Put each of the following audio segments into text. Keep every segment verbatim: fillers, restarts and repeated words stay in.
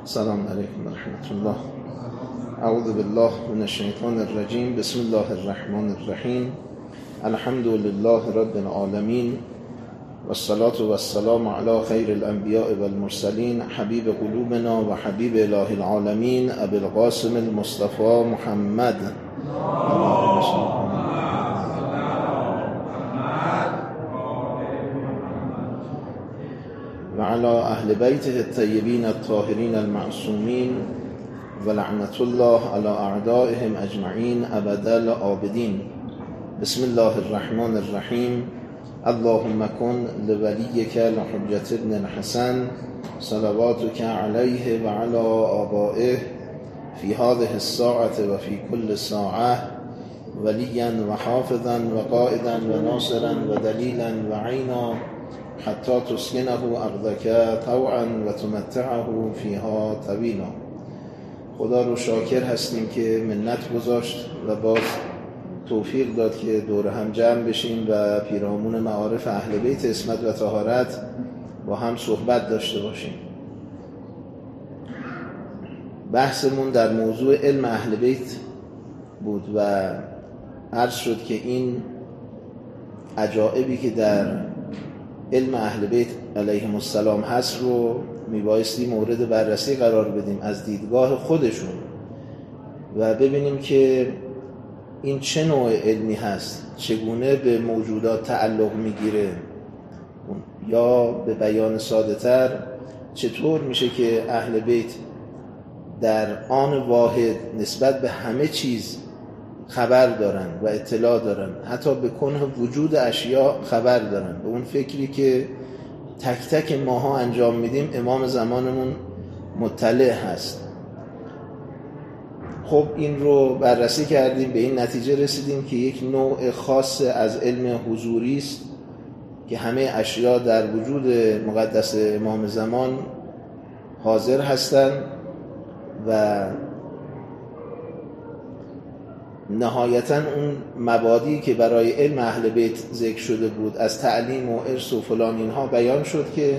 السلام علیکم و رحمت الله. اعوذ بالله من الشیطان الرجیم. بسم الله الرحمن الرحیم. الحمد لله رب العالمین و الصلاة و السلام علی خیر الانبیاء و المرسلین حبیب قلوبنا و حبیب اله العالمین ابی القاسم المصطفى محمد و علی اهل بیته الطیبین الطاهرین المعصومین و لعنت الله علی اعدائهم اجمعین ابد الآبدین. بسم الله الرحمن الرحیم. اللهم کن لولیک لحجة ابن الحسن صلواتک علیه و علی آبائه فی هذه الساعة و فی کل ساعة ولیا و حافظا و قائدا و ناصرا و دلیلا و عینا حتی تسکنه ارضک طوعا و تمتعه فیها طویلا. خدا رو شاکر هستیم که منت گذاشت و باز توفیق داد که دور هم جمع بشیم و پیرامون معارف اهل بیت عصمت و طهارت با هم صحبت داشته باشیم. بحثمون در موضوع علم اهل بیت بود و عرض شد که این عجائبی که در علم اهل بیت علیهم السلام هست رو میبایستی مورد بررسی قرار بدیم از دیدگاه خودشون و ببینیم که این چه نوع علمی هست، چگونه به موجودات تعلق میگیره، یا به بیان ساده تر چطور میشه که اهل بیت در آن واحد نسبت به همه چیز خبر دارن و اطلاع دارن، حتی به کنه وجود اشیاء خبر دارن. به اون فکری که تک تک ماها انجام میدیم امام زمانمون مطلع هست. خب این رو بررسی کردیم، به این نتیجه رسیدیم که یک نوع خاص از علم حضوری است که همه اشیاء در وجود مقدس امام زمان حاضر هستند و نهایتاً اون مبادی که برای علم اهل بیت ذکر شده بود از تعلیم و ارث و فلان اینها بیان شد که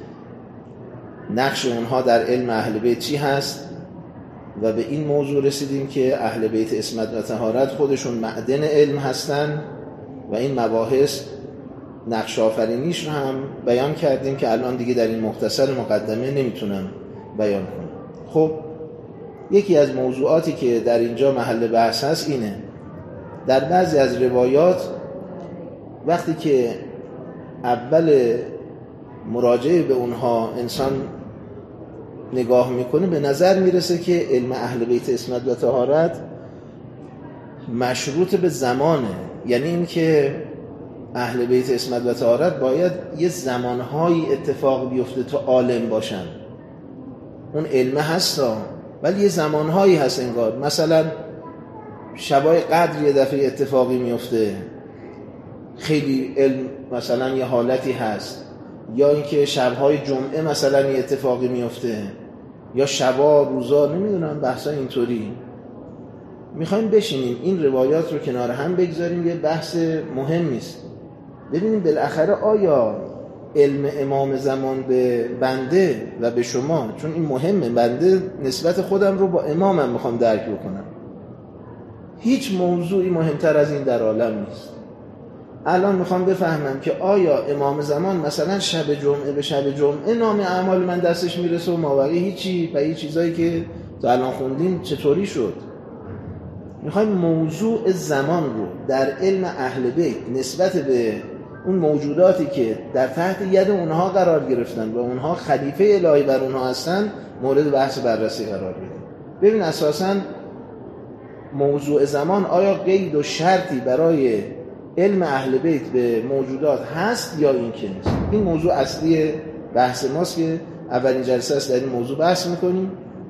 نقش اونها در علم اهل بیت چی هست و به این موضوع رسیدیم که اهل بیت عصمت و طهارت خودشون معدن علم هستن و این مباحث نقش آفرینیش رو هم بیان کردیم که الان دیگه در این مختصر مقدمه نمیتونم بیان کنم. خب یکی از موضوعاتی که در اینجا محل بحث هست اینه: در بعضی از روایات وقتی که اول مراجعه به اونها انسان نگاه میکنه به نظر میرسه که علم اهل بیت عصمت و طهارت مشروط به زمانه، یعنی این که اهل بیت عصمت و طهارت باید یه زمانهایی اتفاق بیفته تا عالم باشن. اون علم هستا ولی یه زمانهایی هست انگار، مثلا شبای قدر یه دفعه اتفاقی میفته، خیلی علم مثلا یه حالتی هست، یا اینکه شبهای جمعه مثلا یه اتفاقی میفته، یا شبا روزا، نمیدونم بحثا اینطوری. میخوایم بشینیم این روایات رو کنار هم بگذاریم، یه بحث مهمی است، ببینیم بالاخره آیا علم امام زمان به بنده و به شما، چون این مهمه، بنده نسبت خودم رو با امامم میخوام درک بکنم، هیچ موضوعی مهمتر از این در عالم نیست. الان میخوام بفهمم که آیا امام زمان مثلا شب جمعه به شب جمعه نام اعمال من دستش میرسه و مابقی هیچی، و این چیزایی که تا الان خوندیم چطوری شد. میخوایم موضوع زمان رو در علم اهل بیت نسبت به اون موجوداتی که در تحت ید اونها قرار گرفتن و اونها خلیفه الهی بر اونها هستن مورد بحث بررسی قرار بدیم. ببین اساساً موضوع زمان آیا قید و شرطی برای علم اهل بیت به موجودات هست یا این که نیست؟ این موضوع اصلی بحث ماست که اولین جلسه است در این موضوع بحث میکنیم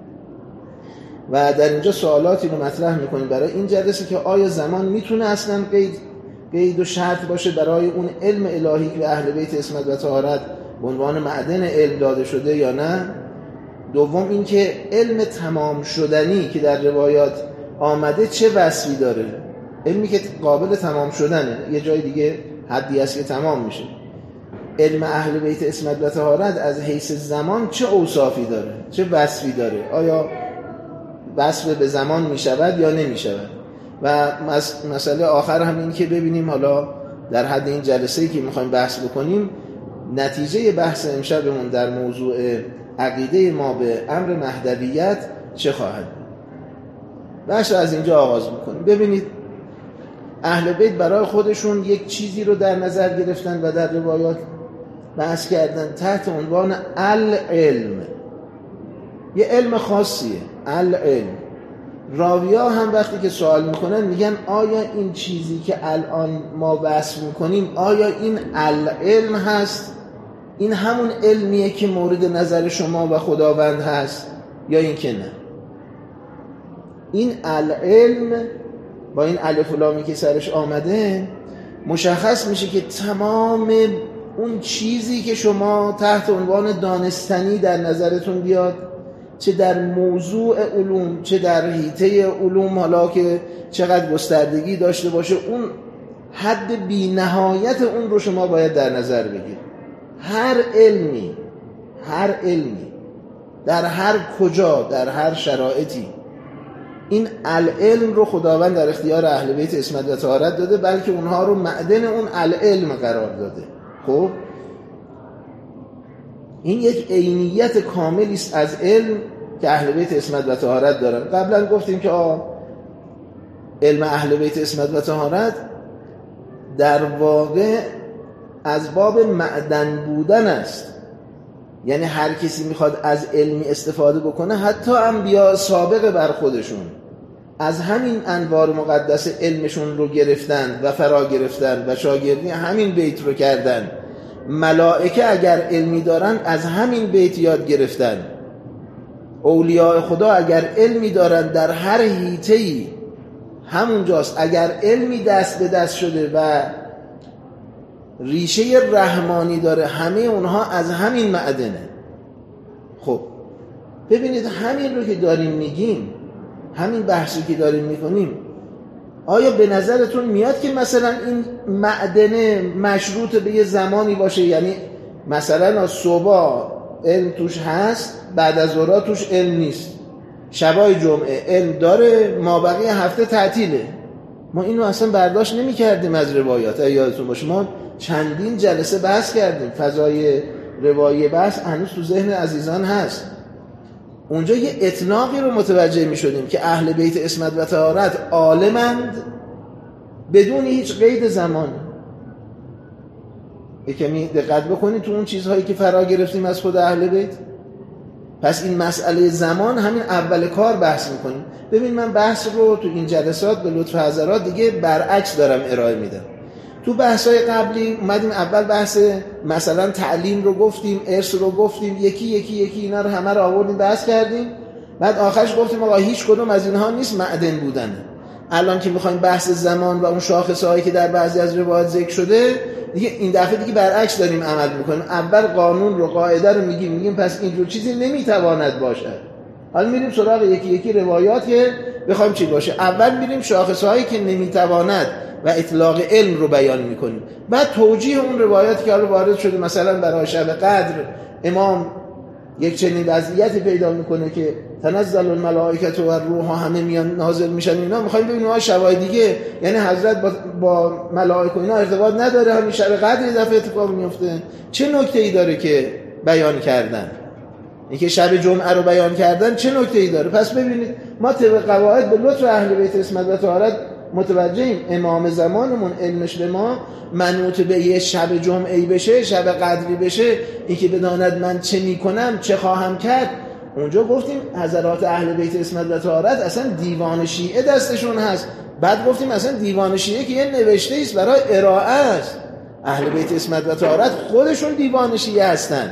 و در اینجا سوالاتی رو مطرح میکنیم برای این جلسه که آیا زمان میتونه اصلا قید قید و شرط باشه برای اون علم الهی که به اهل بیت عصمت و طهارت به عنوان معدن علم داده شده یا نه؟ دوم اینکه علم تمام شدنی که در روایات آمده چه وصفی داره؟ علمی که قابل تمام شدنه، یه جای دیگه حدی هست که تمام میشه، علم اهل بیت عصمت و طهارت از حیث زمان چه اوصافی داره، چه وصفی داره، آیا وصف به زمان می شود یا نمی شود. و مسئله آخر هم این که ببینیم حالا در حد این جلسه‌ای که میخوایم بحث بکنیم نتیجه بحث امشبمون در موضوع عقیده ما به امر مهدویت چه خواهد بود. بحث از اینجا آغاز میکنیم. ببینید اهل بیت برای خودشون یک چیزی رو در نظر گرفتن و در روایات بحث کردن تحت عنوان العلم. یه علم خاصیه، العلم. راویا هم وقتی که سوال میکنن میگن آیا این چیزی که الان ما بحث میکنیم آیا این العلم هست؟ این همون علمیه که مورد نظر شما و خداوند هست یا این که نه؟ این العلم با این الف و لامی که سرش آمده مشخص میشه که تمام اون چیزی که شما تحت عنوان دانستنی در نظرتون بیاد، چه در موضوع علوم چه در حیطه علوم، حالا که چقدر گستردگی داشته باشه، اون حد بی نهایت اون رو شما باید در نظر بگیرید. هر علمی هر علمی در هر کجا در هر شرایطی این العلم رو خداوند در اختیار اهل بیت عصمت و طهارت داده، بلکه اونها رو معدن اون العلم قرار داده. خب این یک عینیت کاملی است از علم که اهل بیت عصمت و طهارت دارن. قبلا گفتیم که آه علم اهل بیت عصمت و طهارت در واقع از باب معدن بودن است، یعنی هر کسی میخواد از علمی استفاده بکنه، حتی انبیاء سابق بر خودشون از همین انوار مقدس علمشون رو گرفتن و فرا گرفتن و شاگردی همین بیت رو کردن. ملائکه اگر علمی دارن از همین بیت یاد گرفتن. اولیاء خدا اگر علمی دارن در هر حیطه‌ای همونجاست. اگر علمی دست به دست شده و ریشه رحمانی داره، همه اونها از همین معدنه. خب ببینید همین رو که داریم میگیم، همین بحثی که داریم میکنیم، آیا به نظرتون میاد که مثلا این معدنه مشروط به یه زمانی باشه؟ یعنی مثلا صبح علم توش هست، بعد از ظهر توش علم نیست، شبای جمعه علم داره، مابقی هفته تعطیله. ما اینو اصلا برداشت نمی کردیم از روایات. یادتون باشه ما چندین جلسه بحث کردیم، فضای روایی بحث هنوز تو ذهن عزیزان هست. اونجا یه اطلاقی رو متوجه می شدیم که اهل بیت عصمت و طهارت عالمند بدون هیچ قید زمان. یکمی دقت بکنید تو اون چیزهایی که فرا گرفتیم از خود اهل بیت. پس این مسئله زمان همین اول کار بحث میکنیم. ببین من بحث رو تو این جلسات به لطف حضرات دیگه برعکس دارم ارائه میدم. تو بحث‌های قبلی اومدیم اول بحث مثلا تعلیم رو گفتیم، ارث رو گفتیم، یکی یکی یکی اینا رو همه رو آوردیم بحث کردیم، بعد آخرش گفتیم آقا هیچ کدوم از اینها نیست معدن بودن. الان که میخوایم بحث زمان و اون شاخصهایی که در بعضی از روایات ذکر شده، دیگه این دفعه دیگه برعکس داریم عمل میکنیم. اول قانون رو قاعده رو میگیم، میگیم پس اینجور چیزی نمیتواند باشد. حالا میریم سراغ یکی یکی روایات که بخوایم چی باشه. اول میریم شاخصهایی که نمیتواند و اطلاق علم رو بیان میکنیم، بعد توجیه اون روایات که حالا وارد شده. مثلا برای شب قدر امام یک چنین وضعیتی پیدا میکنه که تنزل الملائکه و الروح، همه میان نازل میشن. اینا میخوایم ببینیم آ شبای دیگه یعنی حضرت با, با ملائکه اینا ارتباط نداره، همین شب قدر یه دفعه اتفاق میفته. چه نکته‌ای داره که بیان کردن؟ اینکه شب جمعه رو بیان کردن چه نکته‌ای داره؟ پس ببینید ما طبق قواعد به لطف اهل بیت عصمت و طهارت متوجهیم امام زمانمون علمش به ما منوط به یه شب جمعه‌ای بشه، شب قدری بشه، اینکه بداند من چه میکنم چه خواهم کرد. اونجا گفتیم حضرات اهل بیت عصمت و طهارت اصلا دیوان شیعه دستشون هست. بعد گفتیم اصلا دیوان شیعه که یه نوشته است برای ارائه است. اهل بیت عصمت و طهارت خودشون دیوان شیعه هستن،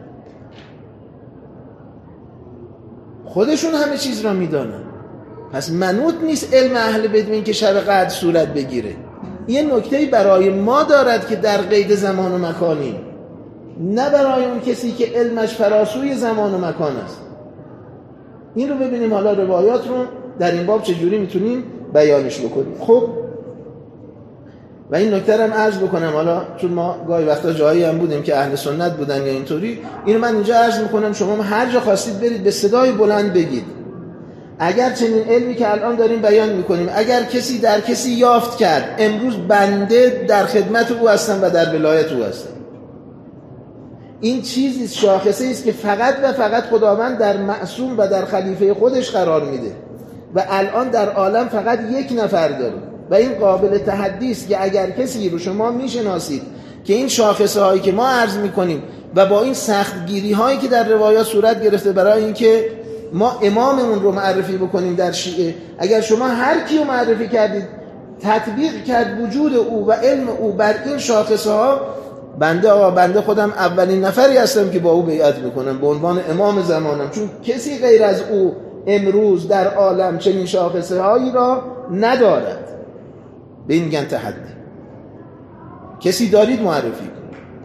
خودشون همه چیز را میدانن. پس منوط نیست علم اهل بیت این که شب قدر صورت بگیره. یه نکته‌ای برای ما دارد که در قید زمان و مکانی، نه برای اون کسی که علمش فراسوی زمان و مکان است. این رو ببینیم حالا روایات رو در این باب چجوری میتونیم بیانش بکنیم. خب و این نکته هم عرض بکنم، حالا چون ما گاهی وقتا جایی هم بودیم که اهل سنت بودن یا اینطوری، اینو من اینجا عرض میکنم، شما هر جا خواستید برید به صدای بلند بگید اگر چنین علمی که الان داریم بیان میکنیم اگر کسی در کسی یافت کرد امروز بنده در خدمت او هستم و در ولایت او هستم. این چیزی شاخصه است که فقط و فقط خداوند در معصوم و در خلیفه خودش قرار میده و الان در عالم فقط یک نفر داره و این قابل تحدی است که اگر کسی رو شما میشناسید که این شاخصه هایی که ما عرض میکنیم و با این سختگیری هایی که در روایات صورت گرفته برای اینکه ما اماممون رو معرفی بکنیم در شیعه، اگر شما هر کیو معرفی کردید تطبیق کرد وجود او و علم او بر این شاخصه ها، بنده آقا بنده خودم اولین نفری هستم که با او بیعت میکنم به عنوان امام زمانم، چون کسی غیر از او امروز در عالم چنین شاخصه هایی را ندارد. به این میگن تحدی. کسی دارید معرفی کنید.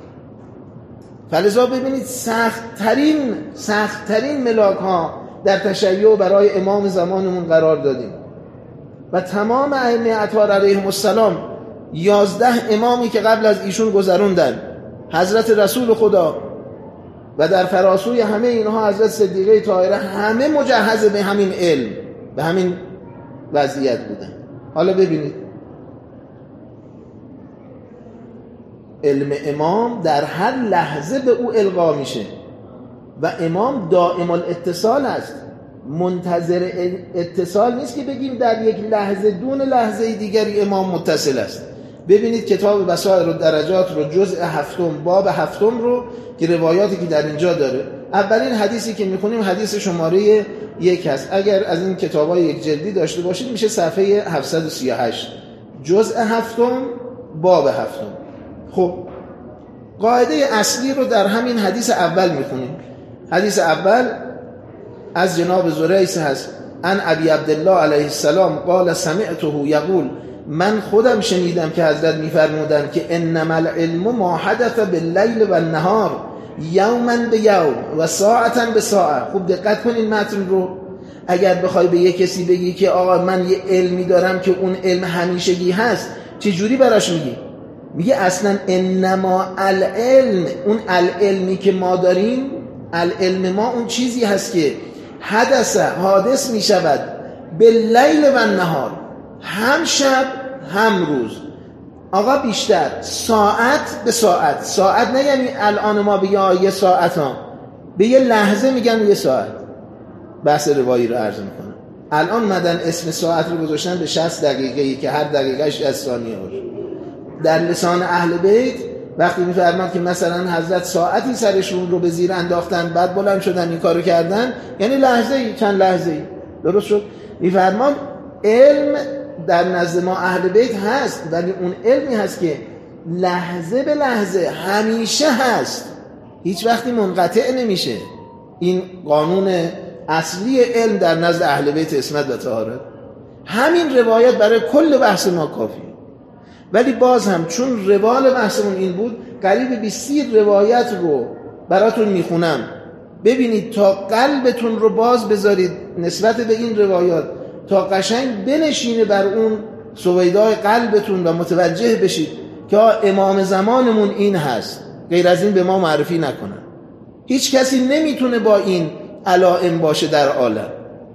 فلذا ببینید سخت‌ترین سخت‌ترین ملاک ها در تشیع برای امام زمانمون قرار دادیم و تمام ائمه اطهار علیهم السلام یازده امامی که قبل از ایشون گذروندن، حضرت رسول خدا و در فراسوی همه اینها حضرت صدیقه طاهره، همه مجهز به همین علم به همین وضعیت بودن. حالا ببینید علم امام در هر لحظه به او القا میشه و امام دائم الاتصال است، منتظر اتصال نیست که بگیم در یک لحظه دون لحظه دیگری امام متصل است. ببینید کتاب بصائر الدرجات رو جزء هفتم باب هفتم رو که روایاتی که در اینجا داره، اولین حدیثی که میخونیم حدیث شماره یک هست. اگر از این کتابای یک جلدی داشته باشید میشه صفحه هفتصد و سی و هشت، جزء هفتم باب هفتم. خب قاعده اصلی رو در همین حدیث اول میخونیم. حدیث اول از جناب زریس هست، ان ابی عبدالله علیه السلام قال سمعته یقول، من خودم شنیدم که حضرت میفرمودن که انما العلم ما حدث باللیل و النهار یوما به یوم و ساعتا به ساعه. خوب دقت کنین متن رو. اگر بخوای به یک کسی بگی که آقا من یه علمی دارم که اون علم همیشگی هست، چه جوری براش میگی؟ میگه اصلا انما العلم، اون العلمی که ما داریم، العلم ما اون چیزی هست که حدث حادث میشود باللیل و النهار، هم شب هم روز. آقا بیشتر ساعت به ساعت، ساعت نه یعنی الان ما بگه یه ساعت ها، به یه لحظه میگن یه ساعت. بحث روایی رو عرض میکنم. الان مدن اسم ساعت رو گذاشتن به شصت دقیقه‌ای که هر دقیقه شصت ثانیه باشه. در لسان اهل بیت وقتی میفرماد که مثلا حضرت ساعتی سرشون رو به زیر انداختن بعد بلند شدن این کارو کردن، یعنی لحظه ای، چند لحظه ای. درست شد؟ میفرمان علم در نزد ما اهل بیت هست، ولی اون علمی هست که لحظه به لحظه همیشه هست، هیچ وقتی منقطع نمیشه. این قانون اصلی علم در نزد اهل بیت عصمت و طهارت. همین روایت برای کل بحث ما کافیه. ولی باز هم چون روال بحثمون این بود، قریب بیست روایت رو براتون میخونم، ببینید تا قلبتون رو باز بذارید نسبت به این روایات، تا قشنگ بنشینه بر اون سویدای قلبتون و متوجه بشید که امام زمانمون این هست، غیر از این به ما معرفی نکنن. هیچ کسی نمیتونه با این علائم باشه در عالم.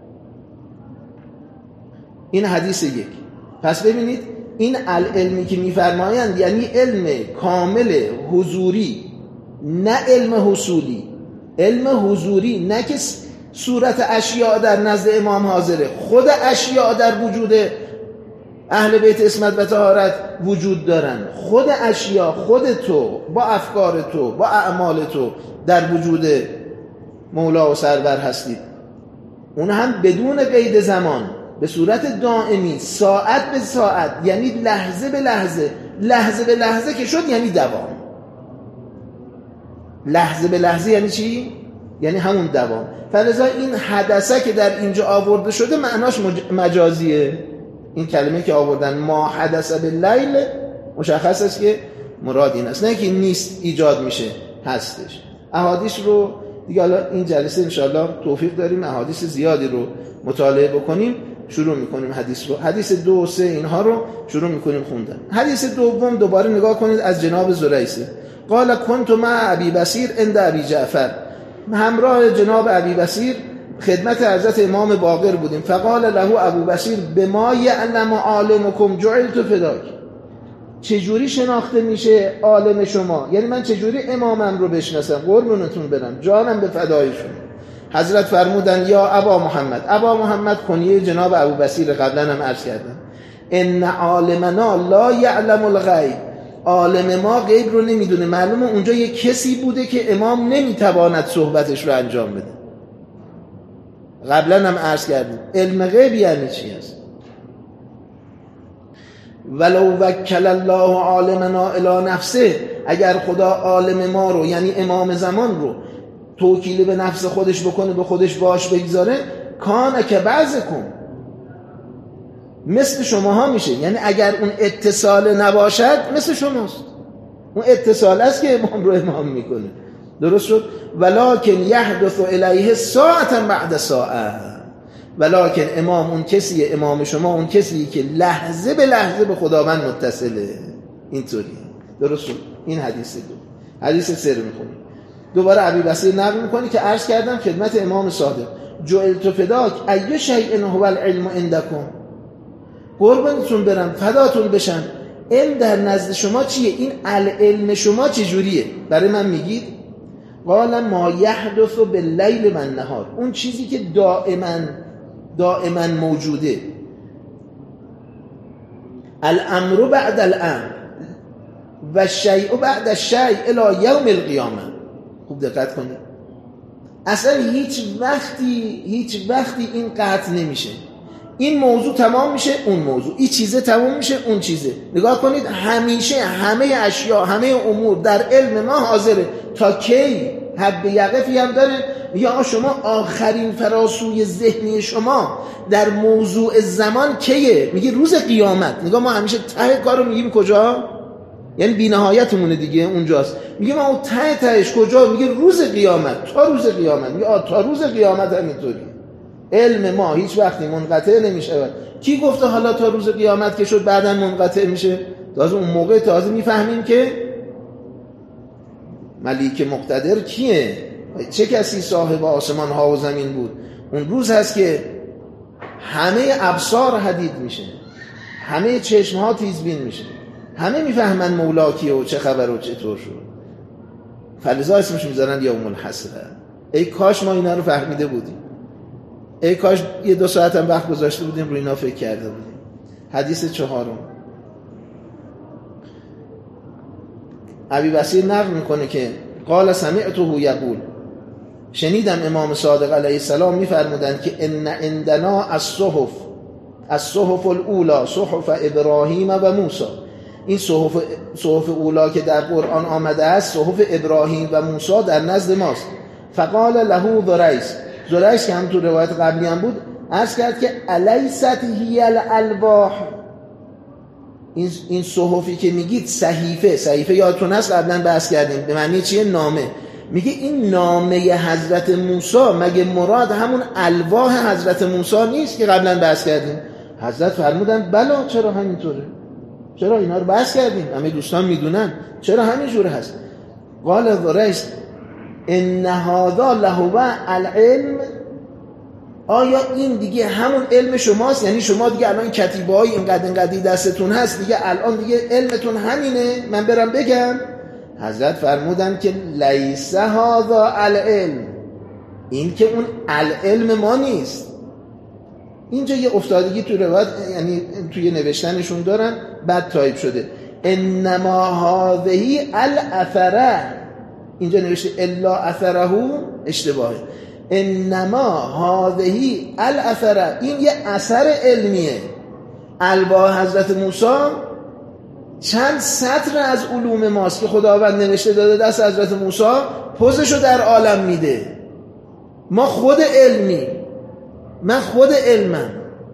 این حدیث یک. پس ببینید این علمی که میفرمایند یعنی علم کامل حضوری، نه علم حصولی. علم حضوری نه که صورت اشیاء در نزد امام حاضره، خود اشیاء در وجود اهل بیت عصمت و طهارت وجود دارن. خود اشیاء، خود تو با افکار تو با اعمال تو در وجود مولا و سرور هستید، اون هم بدون قید زمان، به صورت دائمی، ساعت به ساعت، یعنی لحظه به لحظه. لحظه به لحظه که شد یعنی دوام. لحظه به لحظه یعنی چی؟ یعنی همون دوام. فلذا این حدثه که در اینجا آورده شده معناش مجازیه. این کلمه که آوردن ما حدث باللیل مشخص است که مراد این است، نه که نیست ایجاد میشه، هستش. احادیث رو دیگه حالا این جلسه انشاءالله توفیق داریم احادیث زیادی رو مطالعه بکنیم. شروع میکنیم حدیث رو. حدیث دو و سه اینها رو شروع میکنیم خوندن. حدیث دوم دوباره نگاه کنید، از جناب زریسه. قال کنت مع ابی بصیر عند ابی جعفر، همراه جناب ابی بصیر خدمت حضرت امام باقر بودیم. فقال له ابو بصیر بما یعلم عالمکم جعلت فداک، چجوری شناخته میشه عالم شما؟ یعنی من چجوری امامم رو بشناسم؟ قربونتون برم، جانم به فدایشون. حضرت فرمودن یا ابا محمد، ابا محمد کنیه جناب ابو بصیر، قبلا هم عرض کردم، ان عالمنا لا یعلم الغیب، عالم ما غیب رو نمیدونه. معلومه اونجا یه کسی بوده که امام نمیتواند صحبتش رو انجام بده. قبلا هم عرض کردیم علم غیب یعنی چی هست. ولو وکل الله عالمنا الی نفسه، اگر خدا عالم ما رو یعنی امام زمان رو توکیل به نفس خودش بکنه، به خودش باش بگذاره، کان که بعضکم، مثل شماها میشه. یعنی اگر اون اتصال نباشد مثل شماست. اون اتصال است که امام رو امام میکنه. درست شد؟ ولکن یحدث الیه ساعتا بعد ساعه، ولکن امام اون کسیه، امام شما اون کسیه که لحظه به لحظه به خداوند متصله. اینطوری. درست شد؟ این حدیث دو. حدیث سه رو میخونیم. دوباره ابی بصیر نقل میکنه که عرض کردم خدمت امام صادق، جعلت فداک ای شیء هو العلم عندکم، قربونتون برم فداتون بشن، علم در نزد شما چیه؟ این العلم شما چجوریه؟ برای من میگید؟ قال ما یحدث باللیل و النهار، اون چیزی که دائما دائما موجوده. الامر بعد الامر و الشیء بعد الشیء الی یوم القیامه. خوب دقت کنید، اصلا هیچ وقتی هیچ وقتی این قطع نمیشه. این موضوع تمام میشه اون موضوع، این چیزه تمام میشه اون چیزه. نگاه کنید، همیشه همه اشیا، همه امور در علم ما حاضره. تا کی؟ حد یقفی هم داره. یا شما آخرین فراسوی ذهنی شما در موضوع زمان کیه؟ میگه روز قیامت. نگاه ما همیشه ته کارو میگیم کجا؟ یعنی بی نهایتمونه دیگه، اونجاست. میگه ما اون ته تهش کجا؟ میگه روز قیامت. تا روز قیامت. میگه آ تا روز قیامت همینطوری. علم ما هیچ وقتی منقطع نمیشه. کی گفته حالا تا روز قیامت که شد بعداً منقطع میشه؟ تازه اون موقع تازه میفهمیم که ملیک مقتدر کیه، چه کسی صاحب آسمان ها و زمین بود. اون روز هست که همه ابصار حدید میشه، همه چشم ها تیزبین میشه، همه میفهمن مولا کیه و چه خبر و چطور شد. فلذا اسمش میذارن یوم الحسره. ای کاش ما اینا رو فهمیده بودیم، ای کاش یه دو ساعت هم وقت گذاشته بودیم روی اینا فکر کرده بودیم. حدیث چهارم، ابی بصیر نقل میکنه که قال سمعته یقول، شنیدم امام صادق علیه السلام میفرمودند که ان عندنا الصحف الصحف الاولى صحف ابراهیم و موسی. این صحف صحف اولا که در قرآن آمده است صحف ابراهیم و موسی در نزد ماست. فقال له ذریس، ذریس که هم تو روایت قبلی هم بود عرض کرد که الیست هی الالواح، این این صحفی که میگید صحیفه، صحیفه یادتون هست قبلا بحث کردیم به معنی چیه؟ نامه. میگه این نامه حضرت موسی مگه مراد همون الواح حضرت موسی نیست که قبلا بحث کردیم؟ حضرت فرمودن بلا، چرا همینطوره، چرا اینا رو بحث کردیم، همه دوستان میدونن چرا همینجوره هست. قال ذریس ان هذا لهو العلم، آیا این دیگه همون علم شماست؟ یعنی شما دیگه الان کتیبه های اینقدر اینقدری دستتون هست دیگه، الان دیگه علمتون همینه من برم بگم؟ حضرت فرمودن که لیس هذا العلم، این که اون العلم ما نیست. اینجا یه افتادگی تو روایت، یعنی توی نوشتنشون دارن بد تایپ شده، انما هذه الاثره، اینجا نوشته الا اثره، اشتباهه. انما هذه الاثره، این یه اثر علمیه. الواح حضرت موسی چند سطر از علوم ماست که خداوند نوشته داده دست حضرت موسی، پوزشو در عالم میده. ما خود علمی، من خود علمم.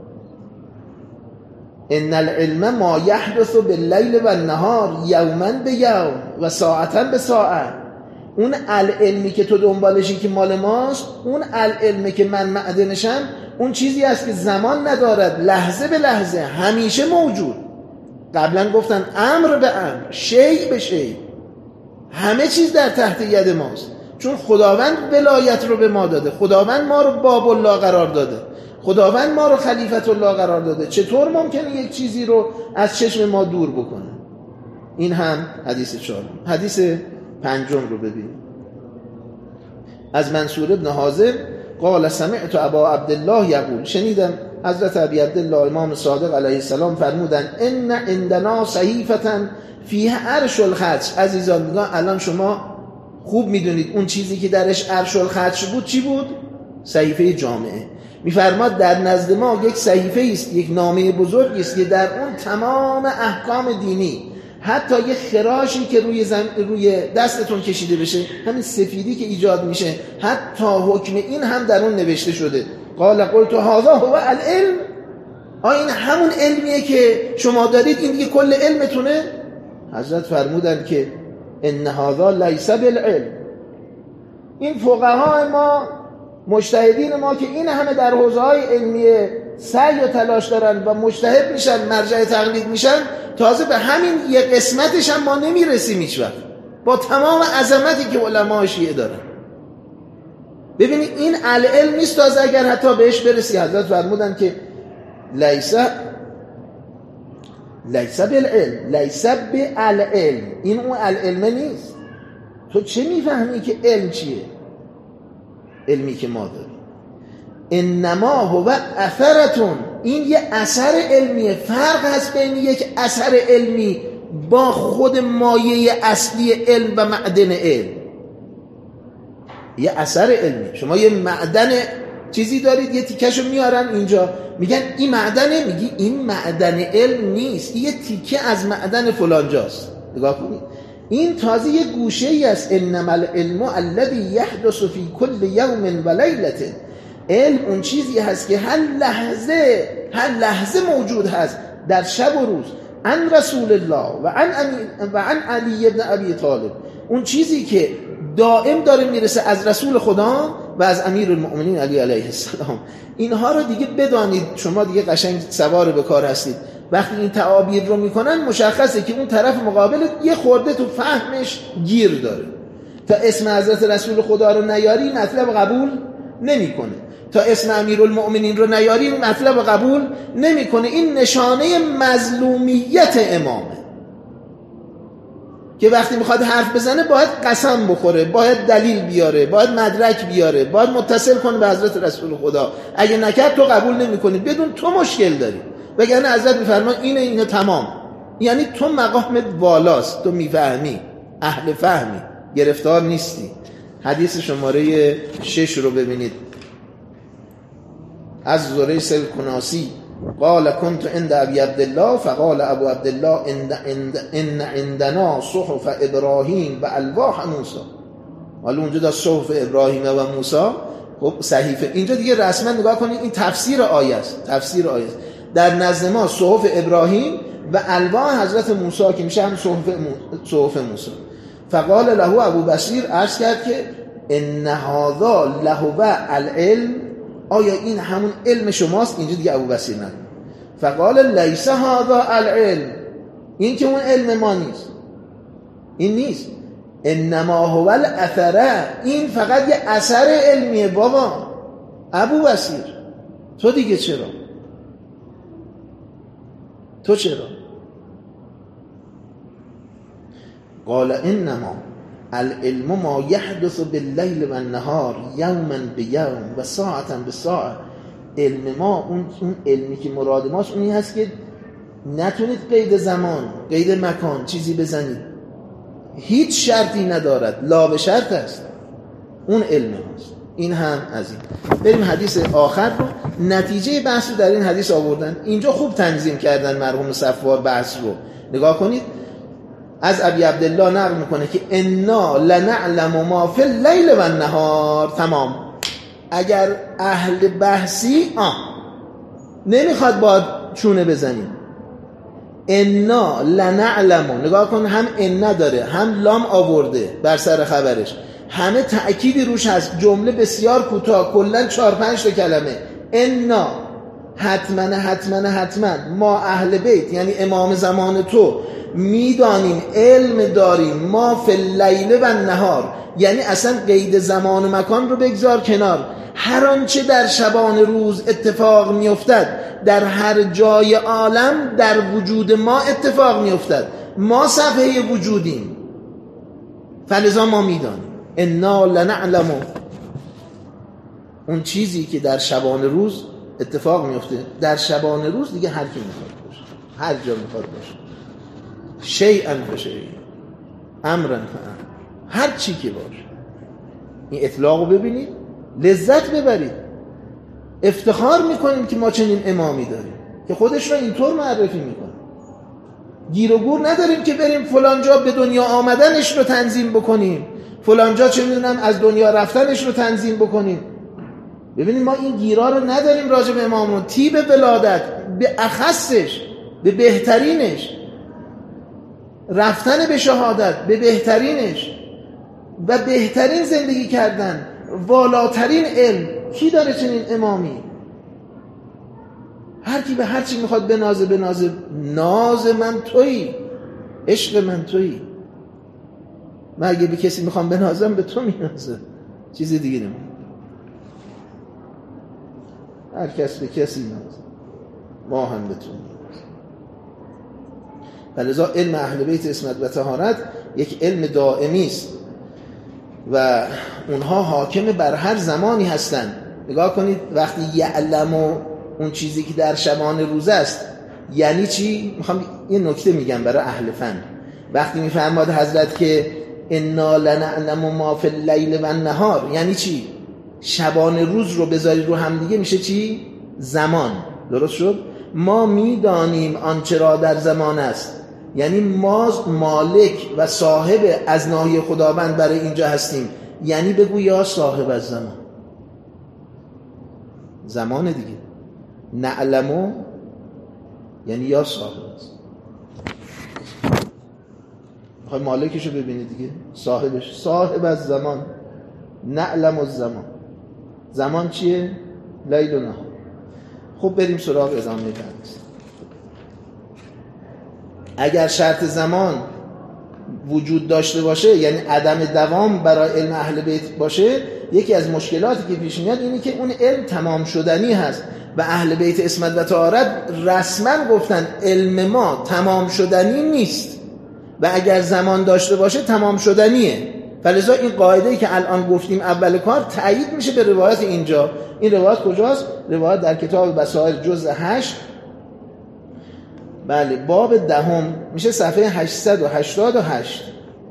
ان العلم ما یحدث باللیل و النهار یوما بیوم و ساعتا به ساعت. اون العلمی که تو دنبالشی که مال ماست، اون العلمی که من معدنشم، اون چیزی است که زمان ندارد، لحظه به لحظه همیشه موجود. قبلا گفتن امر به امر، شیء به شیء، همه چیز در تحت ید ماست، چون خداوند ولایت رو به ما داده، خداوند ما رو باب الله قرار داده، خداوند ما رو خلیفت الله قرار داده. چطور ممکنه یک چیزی رو از چشم ما دور بکنه؟ این هم حدیث چهارم. حدیث پنجم رو ببینیم. از منصور ابن حازم قال سمعت ابا عبدالله یقول، شنیدم حضرت ابی عبدالله امام صادق علیه السلام فرمودن ان عندنا صحیفه فیها عرش الخدش. عزیزان میگن الان شما خوب میدونید اون چیزی که درش عرش الخدش بود چی بود؟ صحیفه جامعه. میفرماد در نزد ما یک صحیفه است، یک نامه بزرگی است که در اون تمام احکام دینی، حتی یه خراشی که روی زم... روی دستتون کشیده بشه، همین سفیدی که ایجاد میشه، حتی حکم این هم در اون نوشته شده. قال قلت هذا هو العلم، آیا این همون علمیه که شما دارید؟ این دیگه کل علمتونه؟ حضرت فرمودن که ان هذا لیس بالعلم. این فقهای ما، مجتهدین ما که این همه در حوزه‌های علمیه سعی و تلاش دارن و مجتهد میشن، مرجع تقلید میشن، تازه به همین یه قسمتش هم ما نمیرسیم هیچ وقت، با تمام عظمتی که علما شیعه دارن. ببینید این العلم نیست، تازه اگر حتی بهش برسی. حضرت فرمودن که لیس لیس بالعلم، لیس بالعلم، این اون العلم نیست. تو چه میفهمی که علم چیه؟ علمی که ما داریم انما هو اثرتون، این یه اثر علمیه. فرق هست بین یک اثر علمی با خود مایه اصلی علم و معدن علم. یه اثر علمی، شما یه معدن چیزی دارید، یه تیکهشو میارن اینجا میگن این معدنه، میگی این معدن علم نیست، این یه تیکه از معدن فلانجاست. نگاه کنید، این تازه یه گوشه ای است. انما العلم الذي يحدث في كل يوم و لیلة. علم اون چیزی هست که هر لحظه هر لحظه موجود هست در شب و روز. عن رسول الله و عن و عن علی ابن ابی طالب، اون چیزی که دائم داره میرسه از رسول خدا و از امیر المؤمنین علی علیه السلام. اینها رو دیگه بدانید، شما دیگه قشنگ سوار به کار هستید. وقتی این تعابیر رو میکنن مشخصه که اون طرف مقابل یه خورده تو فهمش گیر داره. تا اسم حضرت رسول خدا رو نیاری مطلب قبول نمیکنه، تا اسم امیرالمؤمنین رو نیاری مطلب قبول نمیکنه. این نشانه مظلومیت امامه که وقتی میخواد حرف بزنه باید قسم بخوره، باید دلیل بیاره، باید مدرک بیاره، باید متصل کنه به حضرت رسول خدا. اگه نکرد تو قبول نمیکنی، بدون تو مشکل داری. وگرنه حضرت میفرمان اینه اینه تمام. یعنی تو مقامت والاست، تو میفهمی، اهل فهمی، گرفتار نیستی. حدیث شماره شش رو ببینید. از زریس الکناسی قال كنت عند ابي عبد الله فقال ابو عبد الله ان عندنا صحف ابراهیم و الواح موسی. حالا اونجا دا صحف ابراهیم و موسی، خب صحیفه. اینجا دیگه رسما نگاه کنید، این تفسیر آیه است، تفسیر آیه است. در نزد ما صحف ابراهیم و الواح حضرت موسی که میشه هم صحف صحف موسی. فقال له ابو بصیر، عرض کرد که ان هذا لهو العلم، آیا این همون علم شماست؟ اینجا دیگه ابو بصیر نه. فقال لیس هذا العلم، این که اون علم ما نیست، این نیست. انما هو الاثر، این فقط یه اثر علمیه. بابا ابو بصیر تو دیگه چرا؟ تو چرا؟ قال انما العلم ما يحدث بالليل و النهار یوما بیوم و ساعتا بساعه. علم ما اون اون علمی که مراد ماست اونی هست که نتونید قید زمان، قید مکان چیزی بزنید، هیچ شرطی ندارد، لا به شرط است. اون علم ماست. این هم از این. بریم حدیث آخر رو. نتیجه بحث رو در این حدیث آوردن. اینجا خوب تنظیم کردن مرحوم صفوار بحث رو. نگاه کنید، از ابی عبدالله نقل میکنه که انا لنعلم ما فی اللیل و النهار. تمام. اگر اهل بحثی آه نمیخواد با چونه بزنیم. انا لنعلم، نگاه کن، هم انا داره هم لام آورده بر سر خبرش، همه تأکیدی روش هست، جمله بسیار کوتاه، کلا چهار پنج تا کلمه. انا حتما حتما حتما ما اهل بیت یعنی امام زمان تو میدانیم، علم داریم، ما فی اللیل و النهار، یعنی اصلا قید زمان و مکان رو بگذار کنار، هر آنچه در شبان روز اتفاق میافتد در هر جای عالم در وجود ما اتفاق میافتد، ما صفحه وجودیم، فلذا ما میدانیم. انا لنعلم، اون چیزی که در شبان روز اتفاق میفته در شبان روز دیگه هر کی میخواد باشه، هر جا میخواد باشه، شیئا فشیئا امرا فامر، هر چی که باشه. این اطلاق رو ببینید، لذت ببرید، افتخار میکنیم که ما چنین امامی داریم که خودش رو اینطور معرفی میکنه. گیر و گور نداریم که بریم فلان جا به دنیا آمدنش رو تنظیم بکنیم، فلان جا چه میدونم از دنیا رفتنش رو تنظیم بکنیم. ببینید ما این گیرا رو نداریم راجع به امامون. تیب ولادت به اخصش، به بهترینش، رفتن به شهادت به بهترینش و بهترین زندگی کردن، والاترین علم، کی داره چنین امامی؟ هر کی به هر چی میخواد بنازه بنازه، ناز من تویی، عشق من تویی. من اگه به کسی میخوام بنازم به تو مینازم، چیزی دیگه نمیم. هر کس به کسی نازه، ما هم به تو مینازم. فلذا علم اهل بیت عصمت و طهارت یک علم دائمی است و اونها حاکم بر هر زمانی هستند. نگاه کنید وقتی یعلم و اون چیزی که در شبان روز است یعنی چی؟ میخوام یه نکته میگم برای اهل فن. وقتی میفرماد حضرت که انا لنعلم ما فی اللیل و النهار یعنی چی؟ شبان روز رو بذاری رو هم دیگه میشه چی؟ زمان. درست شد؟ ما میدانیم آنچه را در زمان است، یعنی ما مالک و صاحب از ناحیه خداوند برای اینجا هستیم، یعنی بگو یا صاحب از زمان، زمان دیگه. نعلمو یعنی یا صاحب است. میخوای مالکشو ببینی دیگه، صاحبش، صاحب از زمان. نعلم الزمان، زمان چیه؟ لیل و نهار. خب بریم سراغ ادامه بحث. اگر شرط زمان وجود داشته باشه، یعنی عدم دوام برای علم اهل بیت باشه، یکی از مشکلاتی که پیش میاد اینه که اون علم تمام شدنی هست و اهل بیت عصمت و طهارت رسما گفتن علم ما تمام شدنی نیست و اگر زمان داشته باشه تمام شدنیه. فلذا این قاعده‌ای که الان گفتیم اول کار تأیید میشه به روایت اینجا. این روایت کجاست؟ روایت در کتاب بصائر جزء هشت، بله باب دهم، میشه صفحه هشتصد و هشتاد و هشت.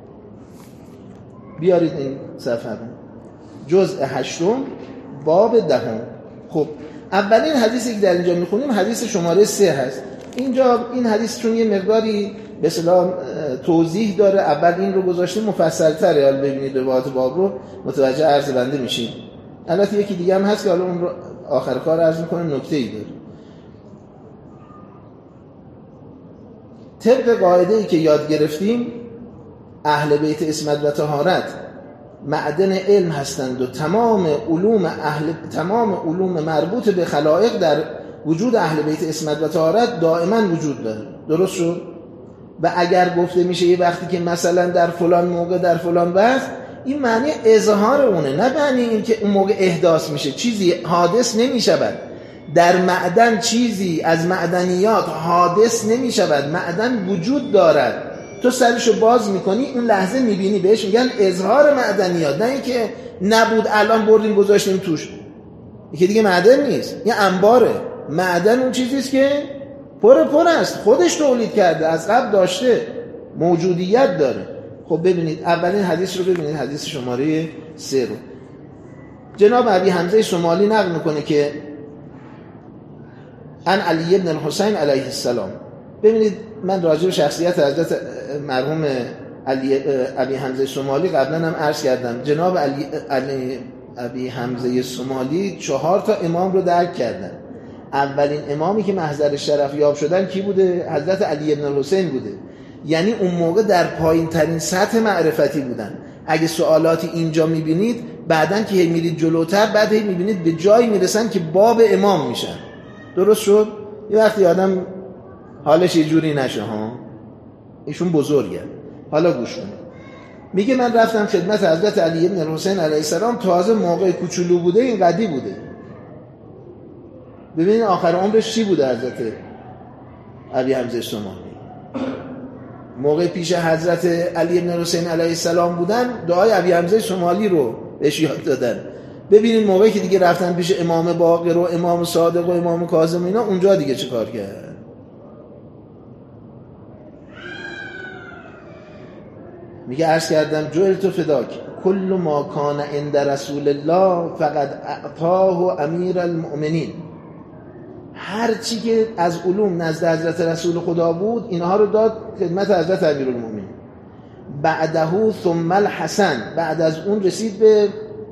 بیارید این صفحه رو، جزء هشتم باب دهم. خب اولین حدیثی که در اینجا میخونیم حدیث شماره سه هست. اینجا این حدیث چون یه مقداری به اصطلاح توضیح داره، اول این رو گذاشتیم مفصل تره، حالا ببینید روایت باب رو متوجه عرض بنده میشیم. البته یکی دیگه هم هست که حالا اون رو آخر کار عرض میکنم، نکته ای داره. طبق قاعده‌ای که یاد گرفتیم اهل بیت عصمت و طهارت معدن علم هستند و تمام علوم اهل تمام علوم مربوط به خلائق در وجود اهل بیت عصمت و طهارت دائما وجود داره. درست شد؟ و اگر گفته میشه یه وقتی که مثلا در فلان موقع در فلان وقت، این معنی اظهار اونه، نه معنی این که اون موقع احداث میشه، چیزی حادث نمیشود. در معدن چیزی از معدنیات حادث نمیشود، معدن وجود دارد، تو سرشو باز میکنی اون لحظه میبینی، بهش میگن اظهار معدنیات، نه اینکه نبود الان بردیم گذاشتیم توش. یکی دیگه معدن نیست، یه انباره. معدن اون چیزیست که پر پر است، خودش تولید کرده، از قبل داشته، موجودیت داره. خب ببینید اولین حدیث رو ببینید، حدیث شماره سه رو جناب ابی حمزه شمالی نقل میکنه که ان علی ابن الحسین علیه السلام. ببینید من راجع به شخصیت حضرت مرحوم علی ابی حمزه شمالی قبلا هم عرض کردم. جناب علی, علی ابی حمزه شمالی چهار تا امام رو درک کردن. اولین امامی که محضر شرف یاب شدن کی بوده؟ حضرت علی ابن الحسین بوده. یعنی اون موقع در پایین ترین سطح معرفتی بودن. اگه سوالاتی اینجا میبینید بعدن که هی میرید جلوتر بعد هی میبینید به جایی میرسن که باب امام میشن. درست شد؟ یه وقتی آدم حالش یه جوری نشه ها، ایشون بزرگه. حالا گوش کنید. میگه من رفتم خدمت حضرت علی بن الحسین علیه السلام، تازه موقع کوچولو بوده، این قدی بوده. ببینید آخر عمرش چی بوده حضرت ابی حمزه سمالی. موقع پیش حضرت علی بن الحسین علیه السلام بودن، دعای ابی حمزه سمالی رو بهش یاد دادن. ببینید موقعی که دیگه رفتن پیش امام باقر و امام صادق و امام کاظم اینا، اونجا دیگه چه کار کرد؟ میگه عرض کردم جعلت فداک کل ما کان عند رسول الله فقد اعطاه امیر المؤمنین. هر چی که از علوم نزد حضرت رسول خدا بود اینها رو داد خدمت حضرت امیر المؤمنین. بعده ثم الحسن، بعد از اون رسید به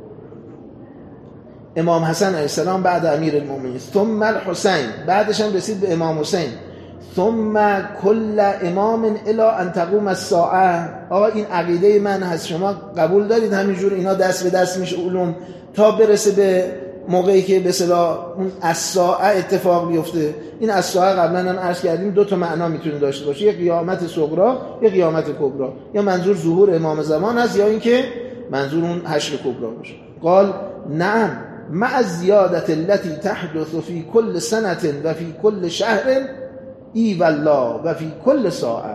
امام حسن علیه السلام بعد امیر المؤمنین. ثم الحسین، بعدش هم رسید به امام حسین. ثم کل امام الی ان تقوم الساعه. آقا این عقیده من هست، شما قبول دارید همینجور اینا دست به دست میشه علوم تا برسه به موقعی که به اصطلاح اون الساعه اتفاق بیفته. این الساعه قبلا هم عرض کردیم دو تا معنا میتونه داشته باشه، یک قیامت صغری، یک قیامت کبری. یا منظور ظهور امام زمان است یا اینکه منظور اون حشر کبری باشه. قال نعم مع الزیادة التي تحدث في كل سنة و في كل شهر ای والله و فی کل ساعه.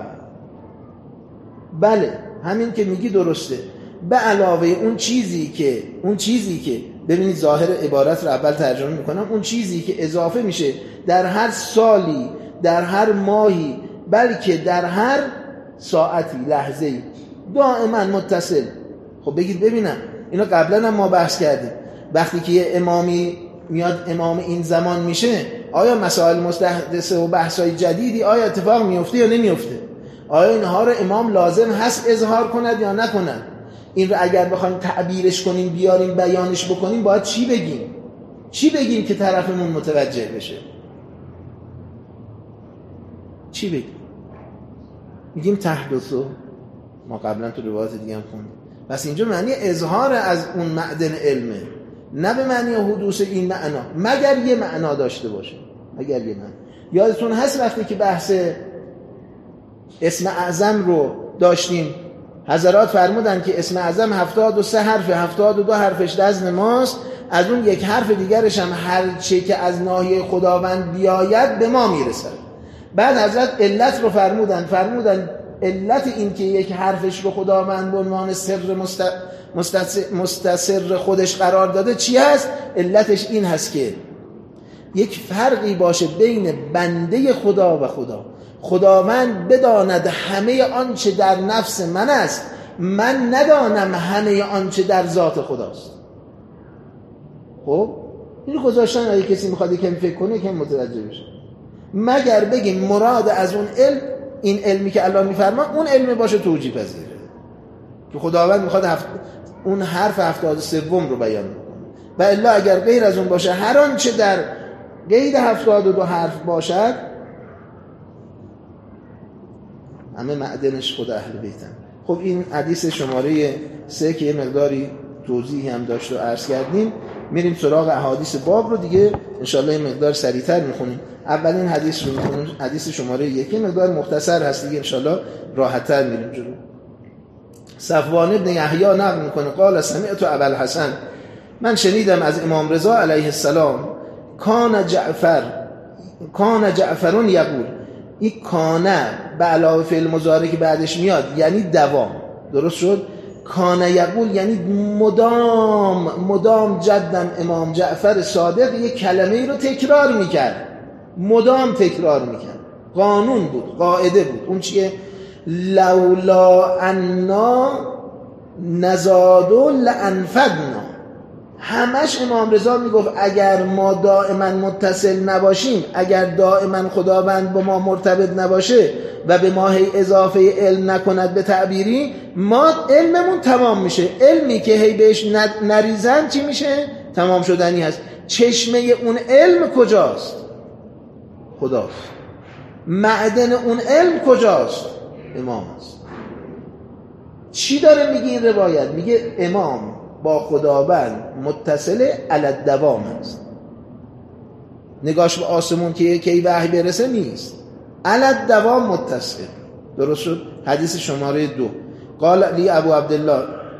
بله همین که میگی درسته، به علاوه اون چیزی که اون چیزی که ببینید ظاهر عبارت رو اول ترجمه میکنم، اون چیزی که اضافه میشه در هر سالی، در هر ماهی، بلکه در هر ساعتی، لحظه‌ای، دائما متصل. خب بگید ببینم، اینا قبلا هم ما بحث کردیم، وقتی که یه امامی میاد امام این زمان میشه، آیا مسائل مستحدثه و بحث‌های جدیدی آیا اتفاق میفته یا نمیفته؟ آیا اینها رو امام لازم هست اظهار کند یا نکند؟ این رو اگر بخوایم تعبیرش کنیم، بیاریم بیانش بکنیم، باید چی بگیم؟ چی بگیم که طرفمون متوجه بشه؟ چی بگیم؟ میگیم تحدثو، ما قبلا تو روایت دیگه هم خوندیم، بس اینجا معنی اظهار از اون معدن علمه، نه به معنی حدوث این معنا، مگر یه معنا داشته باشه، مگر یه معنا. یادتون هست وقتی که بحث اسم اعظم رو داشتیم، حضرات فرمودن که اسم اعظم هفتاد و سه حرف، هفتاد و دو حرفش نزد ماست، از اون یک حرف دیگرش هم هر چه که از ناحیه خداوند بیاید به ما میرسد. بعد حضرت علت رو فرمودن، فرمودن علت این که یک حرفش رو خداوند به عنوان سر مست... مستسر خودش قرار داده چی هست؟ علتش این هست که یک فرقی باشه بین بنده خدا و خدا. خداوند بداند همه آنچه در نفس من است، من ندانم همه آنچه در ذات خداست. خب این گذاشتن اگه کسی میخواد یکم فکر کنه یکم متوجه بشه، مگر بگیم مراد از اون علم این علمی که الله میفرما اون علم باشه توجیه پذیره که خداوند میخواد هفت... اون حرف هفتاد سوم رو بیان کنه، و الا اگر غیر از اون باشه هر آنچه در قید هفتاد و دو حرف باشد همه معدنش خود اهل بیتن. خب این حدیث شماره سه که یه مقداری توضیحی هم داشت و عرض کردیم، میریم سراغ احادیث باب رو دیگه انشالله یه مقدار سریعتر میخونیم. اولین حدیث رو میخونیم، حدیث شماره یک، یه مقدار مختصر هست دیگه انشالله راحت‌تر میریم جلو. صفوان ابن یحیی نقل میکنه قال سمعت ابا الحسن، من شنیدم از امام رضا علیه السلام، کان جعفر کان جعفرون یقول، این کانه به علاوه فعل مضارع که بعدش میاد یعنی دوام، درست شد؟ کانه یقول یعنی مدام مدام جدم امام جعفر صادق یک کلمه رو تکرار میکرد، مدام تکرار میکرد، قانون بود، قاعده بود. اون چیه؟ لولا انا نزادو لانفدنا. همش امام رضا میگفت اگر ما دائما متصل نباشیم، اگر دائما خداوند با ما مرتبط نباشه و به ما هی اضافه علم نکند به تعبیری، ما علممون تمام میشه. علمی که هی بهش نریزن چی میشه؟ تمام شدنی هست. چشمه اون علم کجاست؟ خداست. معدن اون علم کجاست؟ امام است. چی داره میگه این روایت؟ میگه امام با خداوند متصل علی الدوام است. نگاش به آسمون که کی وحی برسه نیست، علی الدوام متصل. درست شد؟ حدیث شماره دو. قال علی ابو عبدالله،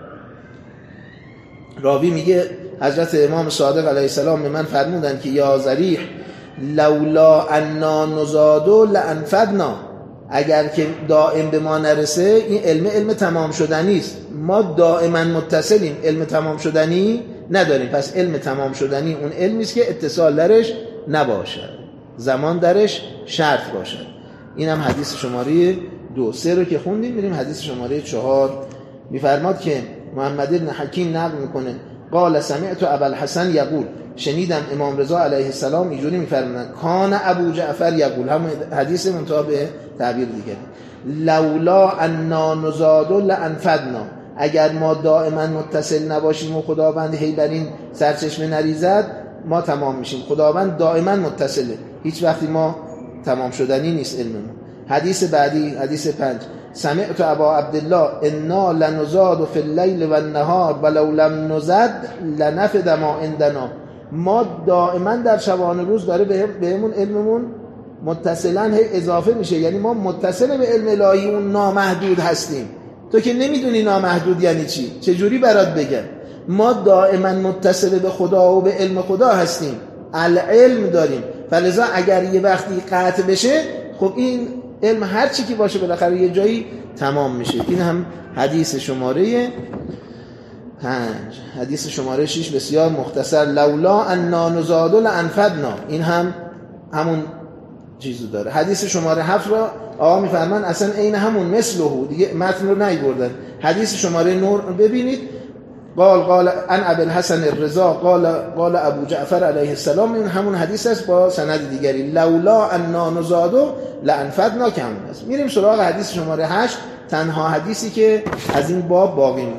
راوی میگه حضرت امام صادق علیه السلام به من فرمودن که یا ذریح لولا انا نزادو لانفدنا، اگر که دائم به ما نرسه این علم علم تمام شدنی است، ما دائما متصلیم، علم تمام شدنی نداریم. پس علم تمام شدنی اون علمی است که اتصال درش نباشد، زمان درش شرط باشد. این هم حدیث شماره دو. سه رو که خوندیم، میریم حدیث شماره چهار. میفرماد که محمد بن حکیم نقل میکنه قال سمعت ابا الحسن یقول، شنیدم امام رضا علیه السلام اینجوری میفرمودن کان ابو جعفر یقول، هم حدیث منتهی تعبیر دیگه، لولا انا نزاد لانفدنا، اگر ما دائما متصل نباشیم و خداوند هی بر این سرچشمه نریزد ما تمام میشیم. خداوند دائما متصله، هیچ وقتی ما تمام شدنی نیست علممون. حدیث بعدی، حدیث پنج، سمعت ابا عبدالله انا لنزاد فی اللیل و النهار ولو لم نزد لنفد ما عندنا، ما دائما در شبان روز داره بهمون علممون متصلا هی اضافه میشه، یعنی ما متصل به علم الهی اون نامحدود هستیم. تو که نمیدونی نامحدود یعنی چی، چجوری برات بگم؟ ما دائما متصل به خدا و به علم خدا هستیم، العلم داریم. فلذا اگر یه وقتی قطع بشه، خب این علم هر چی که باشه بالاخره یه جایی تمام میشه. این هم حدیث شماره پنج. حدیث شماره شش بسیار مختصر، لولا انا نزاد لانفدنا، این هم همون چیزو داره. حدیث شماره هفت را آقا میفرمان اصلا عین همون مثله، دیگه متن رو نیوردن. حدیث شماره نه ببینید، قال قال ان ابو الحسن الرضا قال قال ابو جعفر علیه السلام، این همون حدیث است با سند دیگری، لولا انا نزاد لانفدنا کم است. میریم سراغ حدیث شماره هشت، تنها حدیثی که از این باب باقی مونده.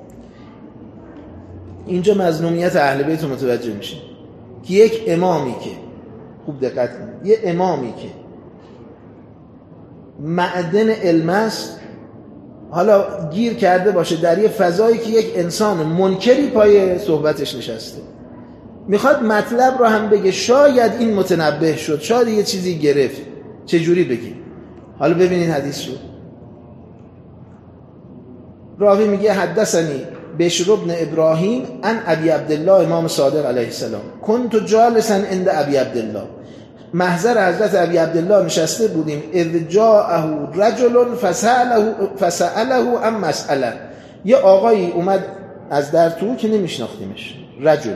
اینجا مظلومیت اهل بیت رو متوجه میشیم که یک امامی که، خوب دقت کنید، یه امامی که معدن علم است، حالا گیر کرده باشه در یه فضایی که یک انسان منکری پای صحبتش نشسته، میخواد مطلب رو هم بگه، شاید این متنبه شد، شاید یه چیزی گرفت، چجوری بگیم؟ حالا ببینید حدیث شد. راوی میگه حدثنی بشر بن ابراهیم ان ابی عبدالله امام صادق علیه السلام کنت جالسا عند ابی عبدالله، محضر حضرت ابی عبدالله نشسته بودیم، اذ جاءه رجل فسأله فسأله عن مسئله، یه آقایی اومد از در تو که نمیشناختیمش، رجل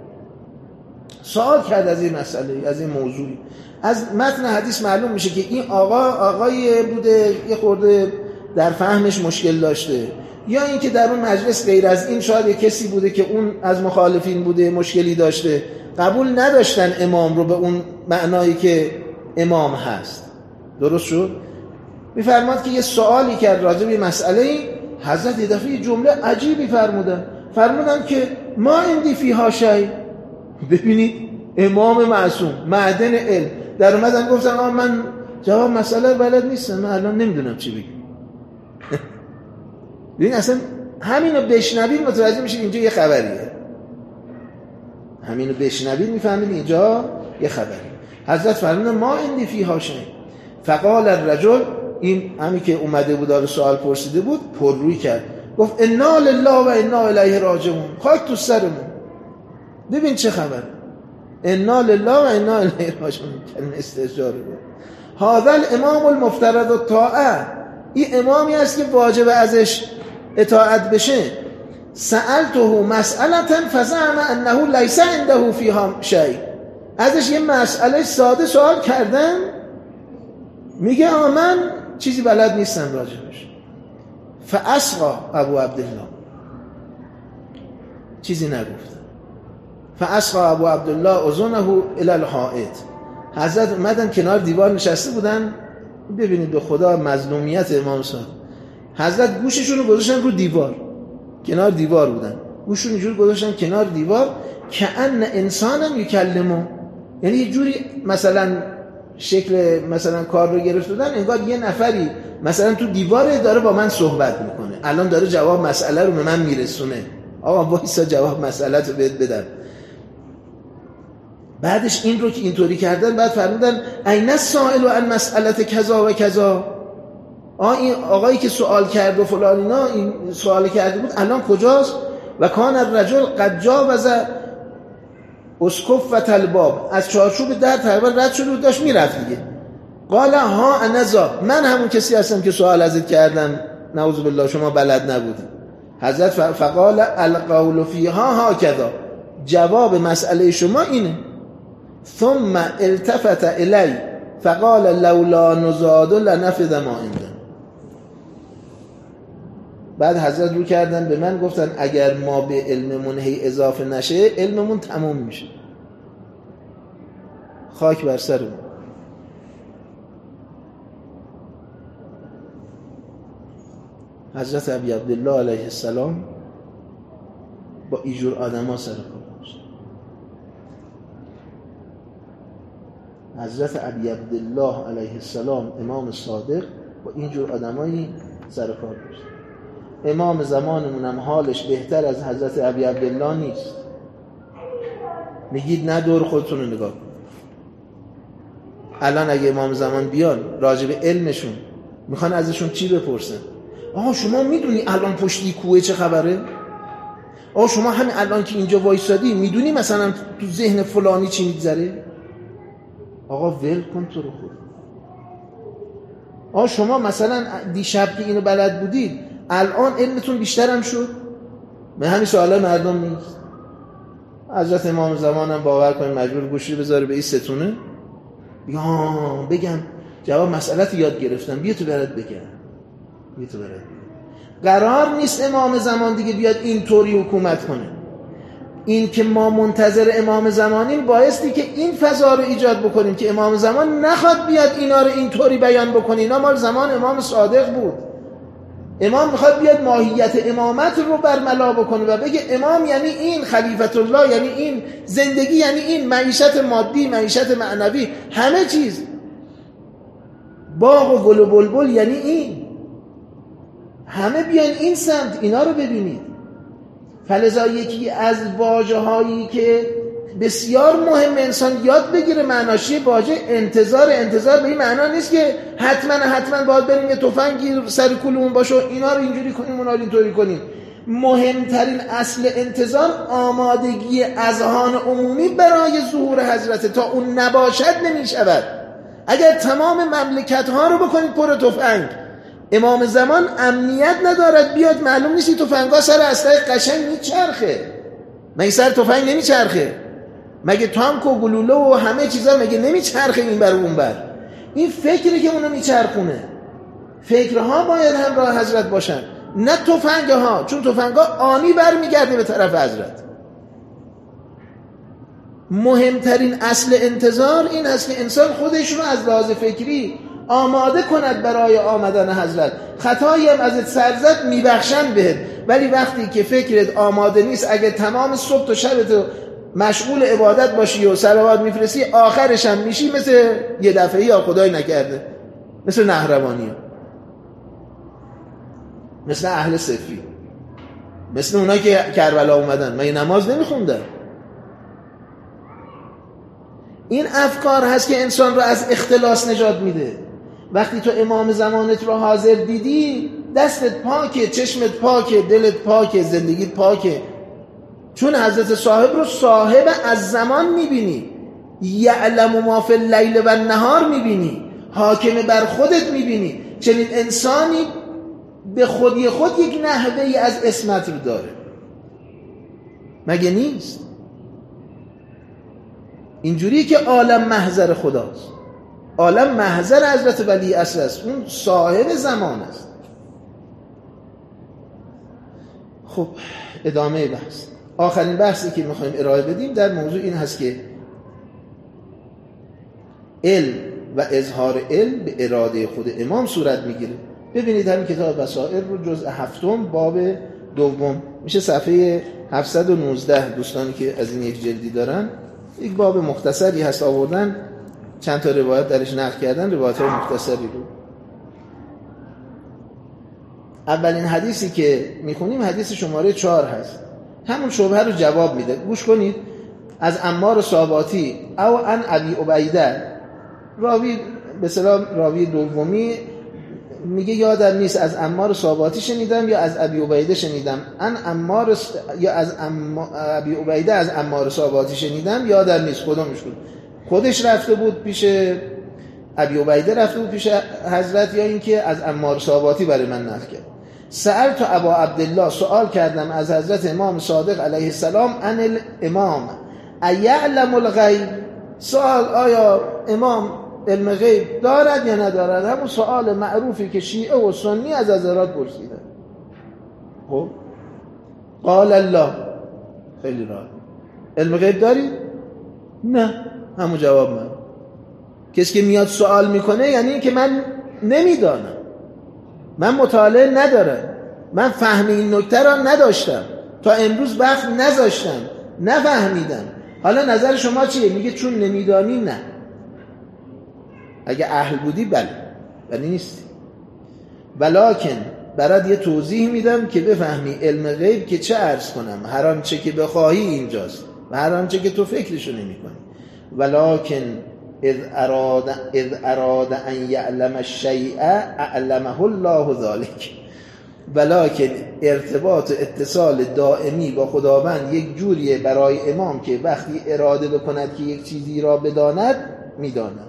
سوال کرد از این مسئله، از این موضوعی. از متن حدیث معلوم میشه که این آقا آقایی بوده یه خورده در فهمش مشکل داشته، یا اینکه در اون مجلس غیر از این شاید یه کسی بوده که اون از مخالفین بوده مشکلی داشته، قبول نداشتن امام رو به اون معنایی که امام هست. درست شد؟ میفرماد که یه سوالی کرد راجع به مسئله این، حضرت یه دفعه جمله عجیبی فرمودن، فرمودن که ما اندی فیها شیء. ببینید امام معصوم، معدن علم، در اومدن گفتن آه من جواب مسئله بلد نیستم، من الان نمیدونم چی بگم. ببین اصلا همینو بشنوید متوجه میشید اینجا یه خبریه، همینو بشنوید میفهمید اینجا یه خبریه. حضرت فرمودن ما اندی فیها شیء. فقال الرجل، این همین که اومده بود داره سوال پرسیده بود پر روی کرد، گفت انا لله و انا الیه راجعون، خاک تو سرمون. ببین چه خبر، انا لله و انا الیه راجعون، کلمه استئجار بود. هذا الامام المفترض الطاعه، این امامی است که واجب ازش اطاعت بشه. سألته مسئله فزعم انه لیس عنده فیها شیء، ازش یه مسئله ساده سوال کردن، میگه آ من چیزی بلد نیستم راجبش. فاسقا ابو عبدالله، چیزی نگفت. فاسقا ابو عبدالله اذنه الی الحائط، حضرت اومدن کنار دیوار نشسته بودن. ببینید به خدا مظلومیت امام صادق، حضرت گوششون رو گذاشتن رو دیوار، کنار دیوار بودن، گوششون اینجور گذاشتن کنار دیوار، کأن انسانم یکلمو، یعنی یه جوری مثلا شکل مثلا کار رو گرفت بودن، انگار یه نفری مثلا تو دیواره داره با من صحبت میکنه، الان داره جواب مسئله رو به من میرسونه. آقا وایسا جواب مسئله رو بهت بدم. بعدش این رو که اینطوری کردن بعد فرمودن این السائل عن مسئله کذا و کذا. آ این آقایی که سوال کرد و فلان اینا این سوال کرده بود الان کجاست؟ و کان الرجل قد جاوز اسقف و الباب، از چارچوب در تقریبا رد شده بود داشت میرفت دیگه. قال ها انا ذا، من همون کسی هستم که سوال ازت کردم نعوذ بالله شما بلد نبودی. حضرت فقال القول فیها هکذا، جواب مسئله شما اینه. ثم التفت الی فقال لولا نزاد لنفذ ما عندنا. بعد حضرت رو کردن به من گفتن اگر ما به علممون هی اضافه نشه علممون تموم میشه. خاک بر سرمون. حضرت ابی عبدالله علیه السلام با اینجور آدما سر کار داشت. حضرت ابی عبدالله علیه السلام امام صادق با اینجور آدمایی سر کار داشت. امام زمانمون هم حالش بهتر از حضرت ابی عبدالله نیست. میگید نه دور خودتون رو نگاه کن. الان اگه امام زمان بیان راجع به علمشون میخوان ازشون چی بپرسن؟ آها شما میدونی الان پشتی کوه چه خبره؟ آها شما همین الان که اینجا وایسادی میدونی مثلا تو ذهن فلانی چی میگذره؟ آقا ول کن تو رو خود. آها شما مثلا دیشب که اینو بلد بودید الان علمتون بیشتر هم شد؟ من همین سوالای مردم نیست. حضرت امام زمان هم باور کنید مجبور گوشی بذاره به این ستونه یا بگم جواب مسئله یاد گرفتم بیا تو برات بگم بیا تو برات. قرار نیست امام زمان دیگه بیاد اینطوری حکومت کنه. این که ما منتظر امام زمانیم بایستی که این فضا رو ایجاد بکنیم که امام زمان نخواد بیاد اینا رو اینطوری بیان بکنه. اینا مال زمان امام صادق بود. امام میخواد بیاد ماهیت امامت رو برملا بکنه و بگه امام یعنی این، خلیفت الله یعنی این، زندگی یعنی این، معیشت مادی، معیشت معنوی، همه چیز، باغ و گل و بلبل یعنی این. همه بیان این سمت اینا رو ببینید. فلذا یکی از واژه هایی که بسیار مهم انسان یاد بگیره معناشی واژه انتظار. انتظار به این معنا نیست که حتما حتما باید بریم یه تفنگی سر کولمون باشه و اینا رو اینجوری کنیم اونا رو اینطوری کنیم. مهمترین اصل انتظار آمادگی اذهان عمومی برای ظهور حضرت. تا اون نباشد نمیشود. اگر تمام مملکت ها رو بکنید پر تفنگ، امام زمان امنیت ندارد بیاد معلوم نیست تفنگا سر اسلحه قشنگ میچرخه. مگه سر تفنگ نمیچرخه؟ مگه تانک و گلوله و همه چیزا مگه نمیچرخه این بر اون بر؟ این فکری که اونو میچرخونه. فکرها باید همراه حضرت باشن نه تفنگها، چون تفنگها آنی برمیگرده به طرف حضرت. مهمترین اصل انتظار این است که انسان خودش رو از لحاظ فکری آماده کند برای آمدن حضرت. خطایی هم ازت سر زد میبخشن بهت، ولی وقتی که فکرت آماده نیست اگه تمام صبح و شبت مشغول عبادت باشی و صلوات میفرستی آخرش هم میشی مثل یه دفعه یا خدای نکرده مثل نهروانی، مثل اهل صفی، مثل اونایی که کربلا اومدن من نماز نمیخوندن. این افکار هست که انسان رو از اختلاس نجات میده. وقتی تو امام زمانت رو حاضر دیدی دستت پاکه، چشمت پاکه، دلت پاکه، زندگیت پاکه، چون حضرت صاحب رو صاحب از زمان میبینی، یعلم ما فی اللیل و النهار میبینی، حاکم بر خودت میبینی. چنین انسانی به خودی خود یک نحوهی از عصمت رو داره، مگه نیست؟ اینجوری که عالم محضر خداست، عالم محضر حضرت ولی اصل است، اون صاحب زمان است. خب ادامه بحث. آخرین بحثی که میخوایم ارائه بدیم در موضوع این هست که علم و اظهار علم به اراده خود امام صورت میگیره. ببینید همین کتاب بصائر رو جزء هفتم باب دوم میشه صفحه هفتصد و نوزده. دوستانی که از این یک جلدی دارن یک باب مختصری هست آوردن، چند تا روایت درش نقل کردن، روایت‌های مختصری رو. اولین حدیثی که میخونیم حدیث شماره چهار هست. همون شبهه رو جواب میده. گوش کنید. از عمار صاباتی او ان ابی عبیده، راوی به اصطلاح راوی دومی میگه یادم نیست از عمار صاباتی شنیدم یا از ابی عبیده شنیدم. ان عمار س... یا از ام... ابی عبیده از عمار صاباتی شنیدم، یادم نیست کدومش بود. خودش رفته بود پیش ابی عبیده، رفته بود پیش حضرت، یا اینکه از عمار صاباتی برای من نقل کرد. سألت ابا عبدالله، سوال کردم از حضرت امام صادق علیه السلام، ان الامام ایعلم الغیب، سوال آیا امام علم غیب دارد یا ندارد؟ همون سوال معروفی که شیعه و سنی از حضرات پرسیدن. خب قال الله، خیلی راحت، علم غیب داری؟ نه. همون جواب من. کسی که میاد سوال میکنه یعنی این که من نمیدانم، من مطالعه ندارم، من فهم این نکته را نداشتم، تا امروز وقت نذاشتم، نفهمیدم. حالا نظر شما چیه؟ میگه چون نمیدانی. نه، اگه اهل بودی بله، ولی نیستی. ولکن برات یه توضیح میدم که بفهمی علم غیب که چه عرض کنم. هر آنچه که بخواهی اینجاست و هر آنچه که تو فکرشو نمی کنی. ولکن اذ اراد اذ اراد ان یعلم الشیء اعلمه الله ذلك. ولکن ارتباط اتصال دائمی با خداوند یک جوریه برای امام که وقتی اراده بکند که یک چیزی را بداند میداند.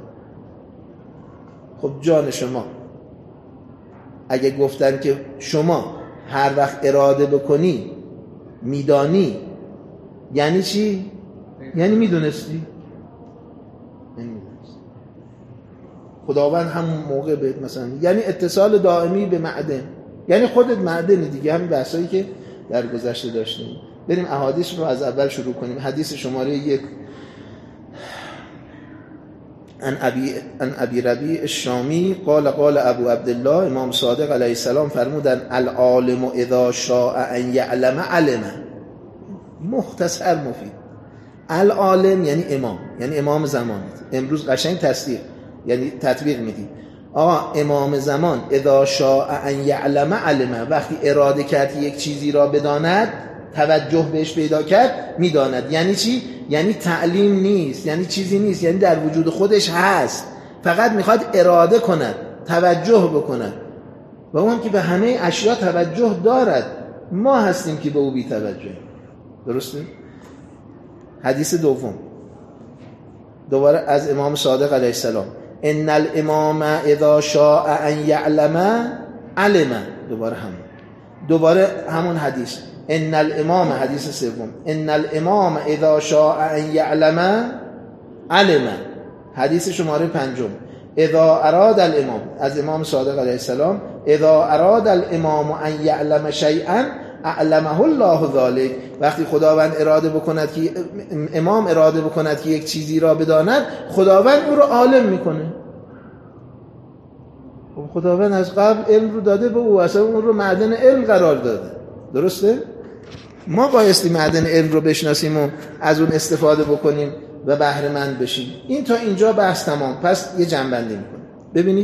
خب جان شما، اگه گفتن که شما هر وقت اراده بکنی میدانی، یعنی چی؟ یعنی میدونستی؟ یعنی میدونستی. خداوند همون موقع بهت مثلا، یعنی اتصال دائمی به معدن، یعنی خودت معدنی دیگه. همین بحثایی که در گذشته داشتیم. بریم احادیث رو از اول شروع کنیم. حدیث شماره یک، ان ابی ان ابی ربیع الشامی قال قال ابو عبدالله، امام صادق علیه السلام فرمودن العالم اذا شاء ان یعلم علم. مختصر مفید. العالم یعنی امام، یعنی امام زمان. امروز قشنگ تصدیق یعنی تطبیق میدی. آقا امام زمان اذا شاء ان یعلم علم، وقتی اراده کرد یک چیزی را بداند، توجه بهش پیدا کرد، میداند. یعنی چی؟ یعنی تعلیم نیست، یعنی چیزی نیست، یعنی در وجود خودش هست، فقط میخواد اراده کند، توجه بکند. و اون که به همه اشیا توجه دارد، ما هستیم که به او بی توجه. درسته؟ حدیث دوم دوباره از امام صادق علیه السلام، ان الامام اذا شاء ان یعلم علم. دوباره همون دوباره همون حدیث، ان الامام، حدیث سوم، ان الامام اذا شاء ان یعلم علم. حدیث شماره پنجم، اذا اراد الامام، از امام صادق علیه السلام، اذا اراد الامام ان یعلم شیئا اعلمه الله ذلك. وقتی خداوند اراده بکند که امام اراده بکند که یک چیزی را بداند، خداوند او را عالم میکنه. خداوند از قبل علم رو داده به او، اصلا اون رو معدن علم قرار داده. درسته؟ ما بایستی معدن علم رو بشناسیم و از اون استفاده بکنیم و بهره مند بشیم. این تا اینجا بحث تمام. پس یه جنبندی میکنیم. ببینید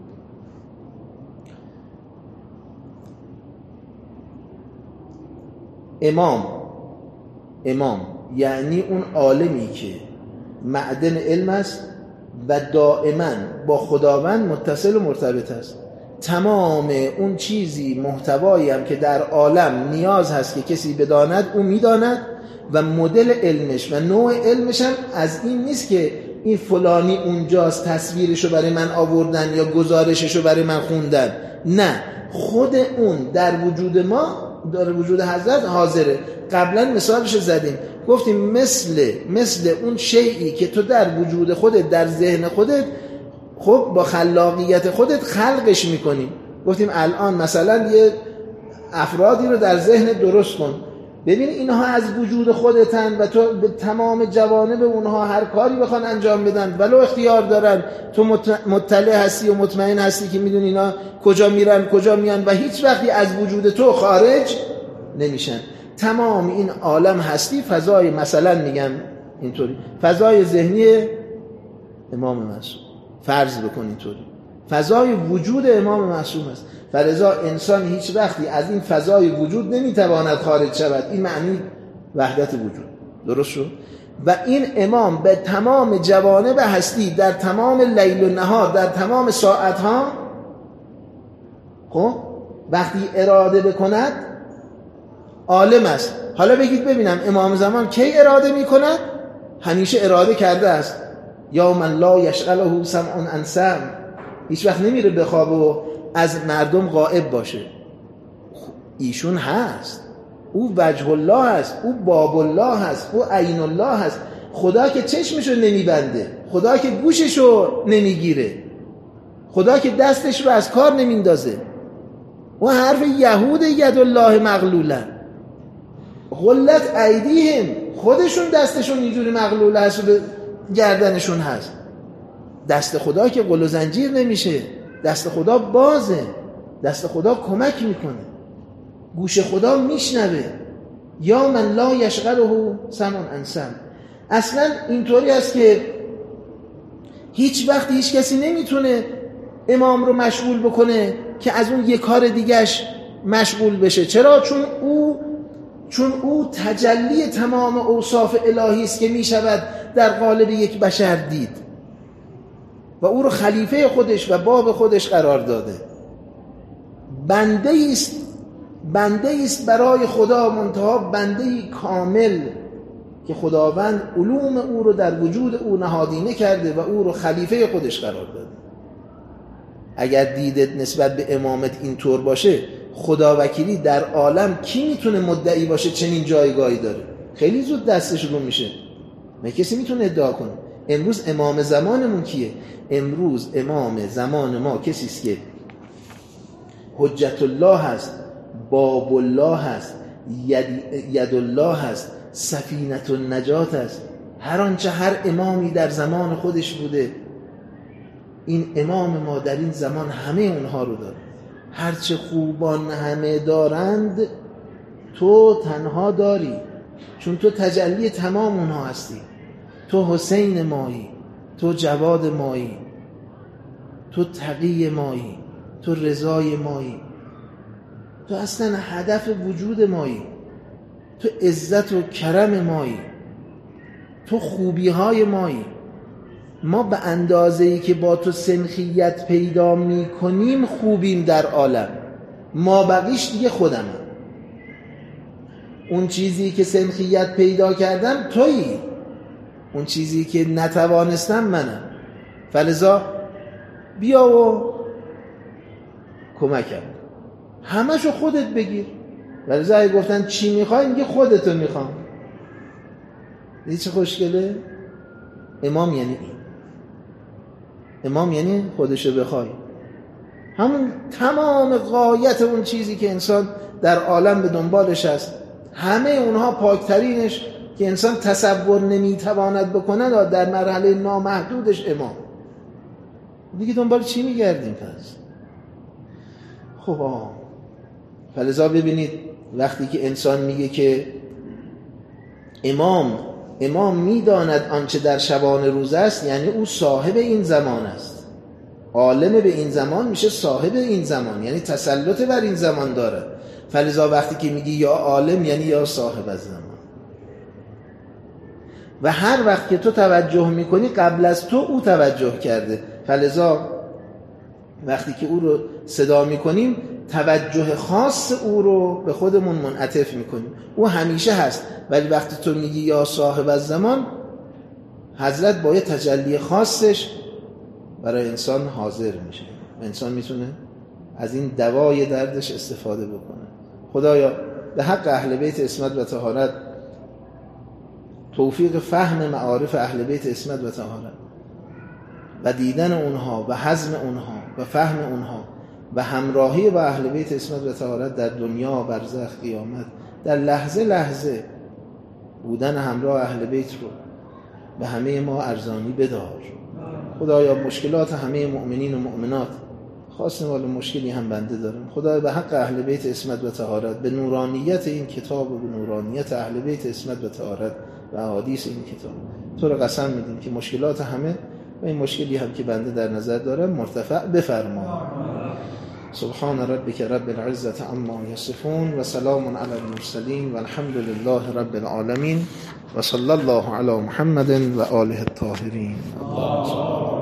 امام امام یعنی اون عالمی که معدن علم است و دائما با خداوند متصل و مرتبط است. تمام اون چیزی محتوایی هم که در عالم نیاز هست که کسی بداند، او میداند و مدل علمش و نوع علمش هم از این نیست که این فلانی اونجاست تصویرشو برای من آوردن یا گزارششو برای من خوندن. نه، خود اون در وجود ما، در وجود حضرت حاضره. قبلا مثالش زدیم، گفتیم مثل مثل اون شیئی که تو در وجود خودت، در ذهن خودت، خب با خلاقیت خودت خلقش میکنی. گفتیم الان مثلا یه افرادی رو در ذهن درست کن، ببین اینها از وجود خودتن و تو به تمام جوانب اونها هر کاری بخوان انجام بدن ولو اختیار دارن، تو مطلع هستی و مطمئن هستی که میدونی اینا کجا میرن کجا میان و هیچ وقتی از وجود تو خارج نمیشن. تمام این عالم هستی فضای، مثلا میگم اینطوری، فضای ذهنی امام معصوم، فرض بکن اینطوری فضای وجود امام معصوم است. فلذا انسان هیچ وقتی از این فضای وجود نمیتواند خارج شود. این معنی وحدت وجود. درست شد؟ و این امام به تمام جوانب هستی در تمام لیل و نهار در تمام ساعتها، خب وقتی اراده بکند عالم است. حالا بگید ببینم امام زمان کی اراده میکند؟ همیشه اراده کرده است. یا من لا یشغله سمع عن سمع، هیچ وقت نمیره به خواب و از مردم غائب باشه. ایشون هست، او وجه الله هست، او باب الله هست، او عین الله هست. خدا که چشمشو نمیبنده، خدا که گوششو نمیگیره، خدا که دستش رو از کار نمیندازه. و حرف یهود ید الله مغلوله، غلت ایدیهم، خودشون دستشون اینجوری مغلوله هست و به گردنشون هست. دست خدا که قل و زنجیر نمیشه، دست خدا بازه، دست خدا کمک میکنه، گوش خدا میشنوه. یا من لا یشغله سمع عن سمع. اصلا اینطوری است که هیچ وقت هیچ کسی نمیتونه امام رو مشغول بکنه که از اون یک کار دیگهش مشغول بشه. چرا؟ چون او چون او تجلی تمام اوصاف الهی است که میشود در قالب یک بشر دید و او رو خلیفه خودش و باب خودش قرار داده. بنده است بنده است برای خدا، منتها بنده کامل که خداوند علوم او رو در وجود او نهادینه کرده و او رو خلیفه خودش قرار داده. اگر دیدت نسبت به امامت اینطور باشه، خداوکیلی در عالم کی میتونه مدعی باشه چنین جایگاهی داره؟ خیلی زود دستش رو میشه. نه کسی میتونه ادعا کنه. امروز امام زمانمون کیه؟ امروز امام زمان ما کسی است که حجت الله هست، باب الله هست، ید, ید الله هست، سفینة النجات هست. هر آنچه هر امامی در زمان خودش بوده، این امام ما در این زمان همه اونها رو داره. هرچه خوبان همه دارند تو تنها داری، چون تو تجلی تمام اونها هستی. تو حسین مایی، تو جواد مایی، تو تقی مایی، تو رضای مایی، تو اصلا هدف وجود مایی، تو عزت و کرم مایی، تو خوبی های مایی. ما به اندازه‌ای که با تو سنخیت پیدا می کنیم خوبیم در عالم، ما بقیش دیگه خودمم. اون چیزی که سنخیت پیدا کردم تویی، اون چیزی که نتوانستم منم. فلذا بیا و کمکم، همشو خودت بگیر. فلذا اگه گفتن چی میخوای، میگه خودتو میخوام. دیدی چه خوشگله؟ امام یعنی این. امام یعنی خودشو بخوای. همون تمام غایت اون چیزی که انسان در عالم به دنبالش هست، همه اونها پاکترینش که انسان تصور نمیتواند بکنه در مرحله نامحدودش امام. دیگه دنبال چی میگردیم پس؟ خب آه. فلذا ببینید وقتی که انسان میگه که امام امام میداند آنچه در شبان روز است، یعنی او صاحب این زمان است. عالم به این زمان میشه صاحب این زمان، یعنی تسلط بر این زمان داره. فلذا وقتی که میگی یا عالم، یعنی یا صاحب از زمان. و هر وقت که تو توجه میکنی قبل از تو او توجه کرده. فلذا وقتی که او رو صدا میکنیم توجه خاص او رو به خودمون منعطف میکنیم. او همیشه هست، ولی وقتی تو میگی یا صاحب از زمان، حضرت با یه تجلی خاصش برای انسان حاضر میشه. انسان میتونه از این دوای دردش استفاده بکنه. خدایا به حق اهل بیت عصمت و طهارت توفیق فهم معارف اهل بیت عصمت و طهارت و دیدن اونها و هضم اونها و فهم اونها و همراهی با اهل بیت عصمت و طهارت در دنیا، برزخ، قیامت، در لحظه لحظه بودن همراه اهل بیت رو به همه ما ارزانی بدار. خدایا مشکلات همه مؤمنین و مؤمنات، خاص مال مشکلی هم بنده دارم، خدایا به حق اهل بیت عصمت و طهارت، به نورانیت این کتاب و به نورانیت اهل بیت عصمت و طهارت و احادیث این کتاب، تو رو قسم میدیم که مشکلات همه و این مشکلی هم که بنده در نظر دارم مرتفع بفرما. سبحان ربک رب العزة عما یصفون و سلام علی المرسلین و الحمد لله رب العالمین و صلی الله علی محمد و آله الطاهرین.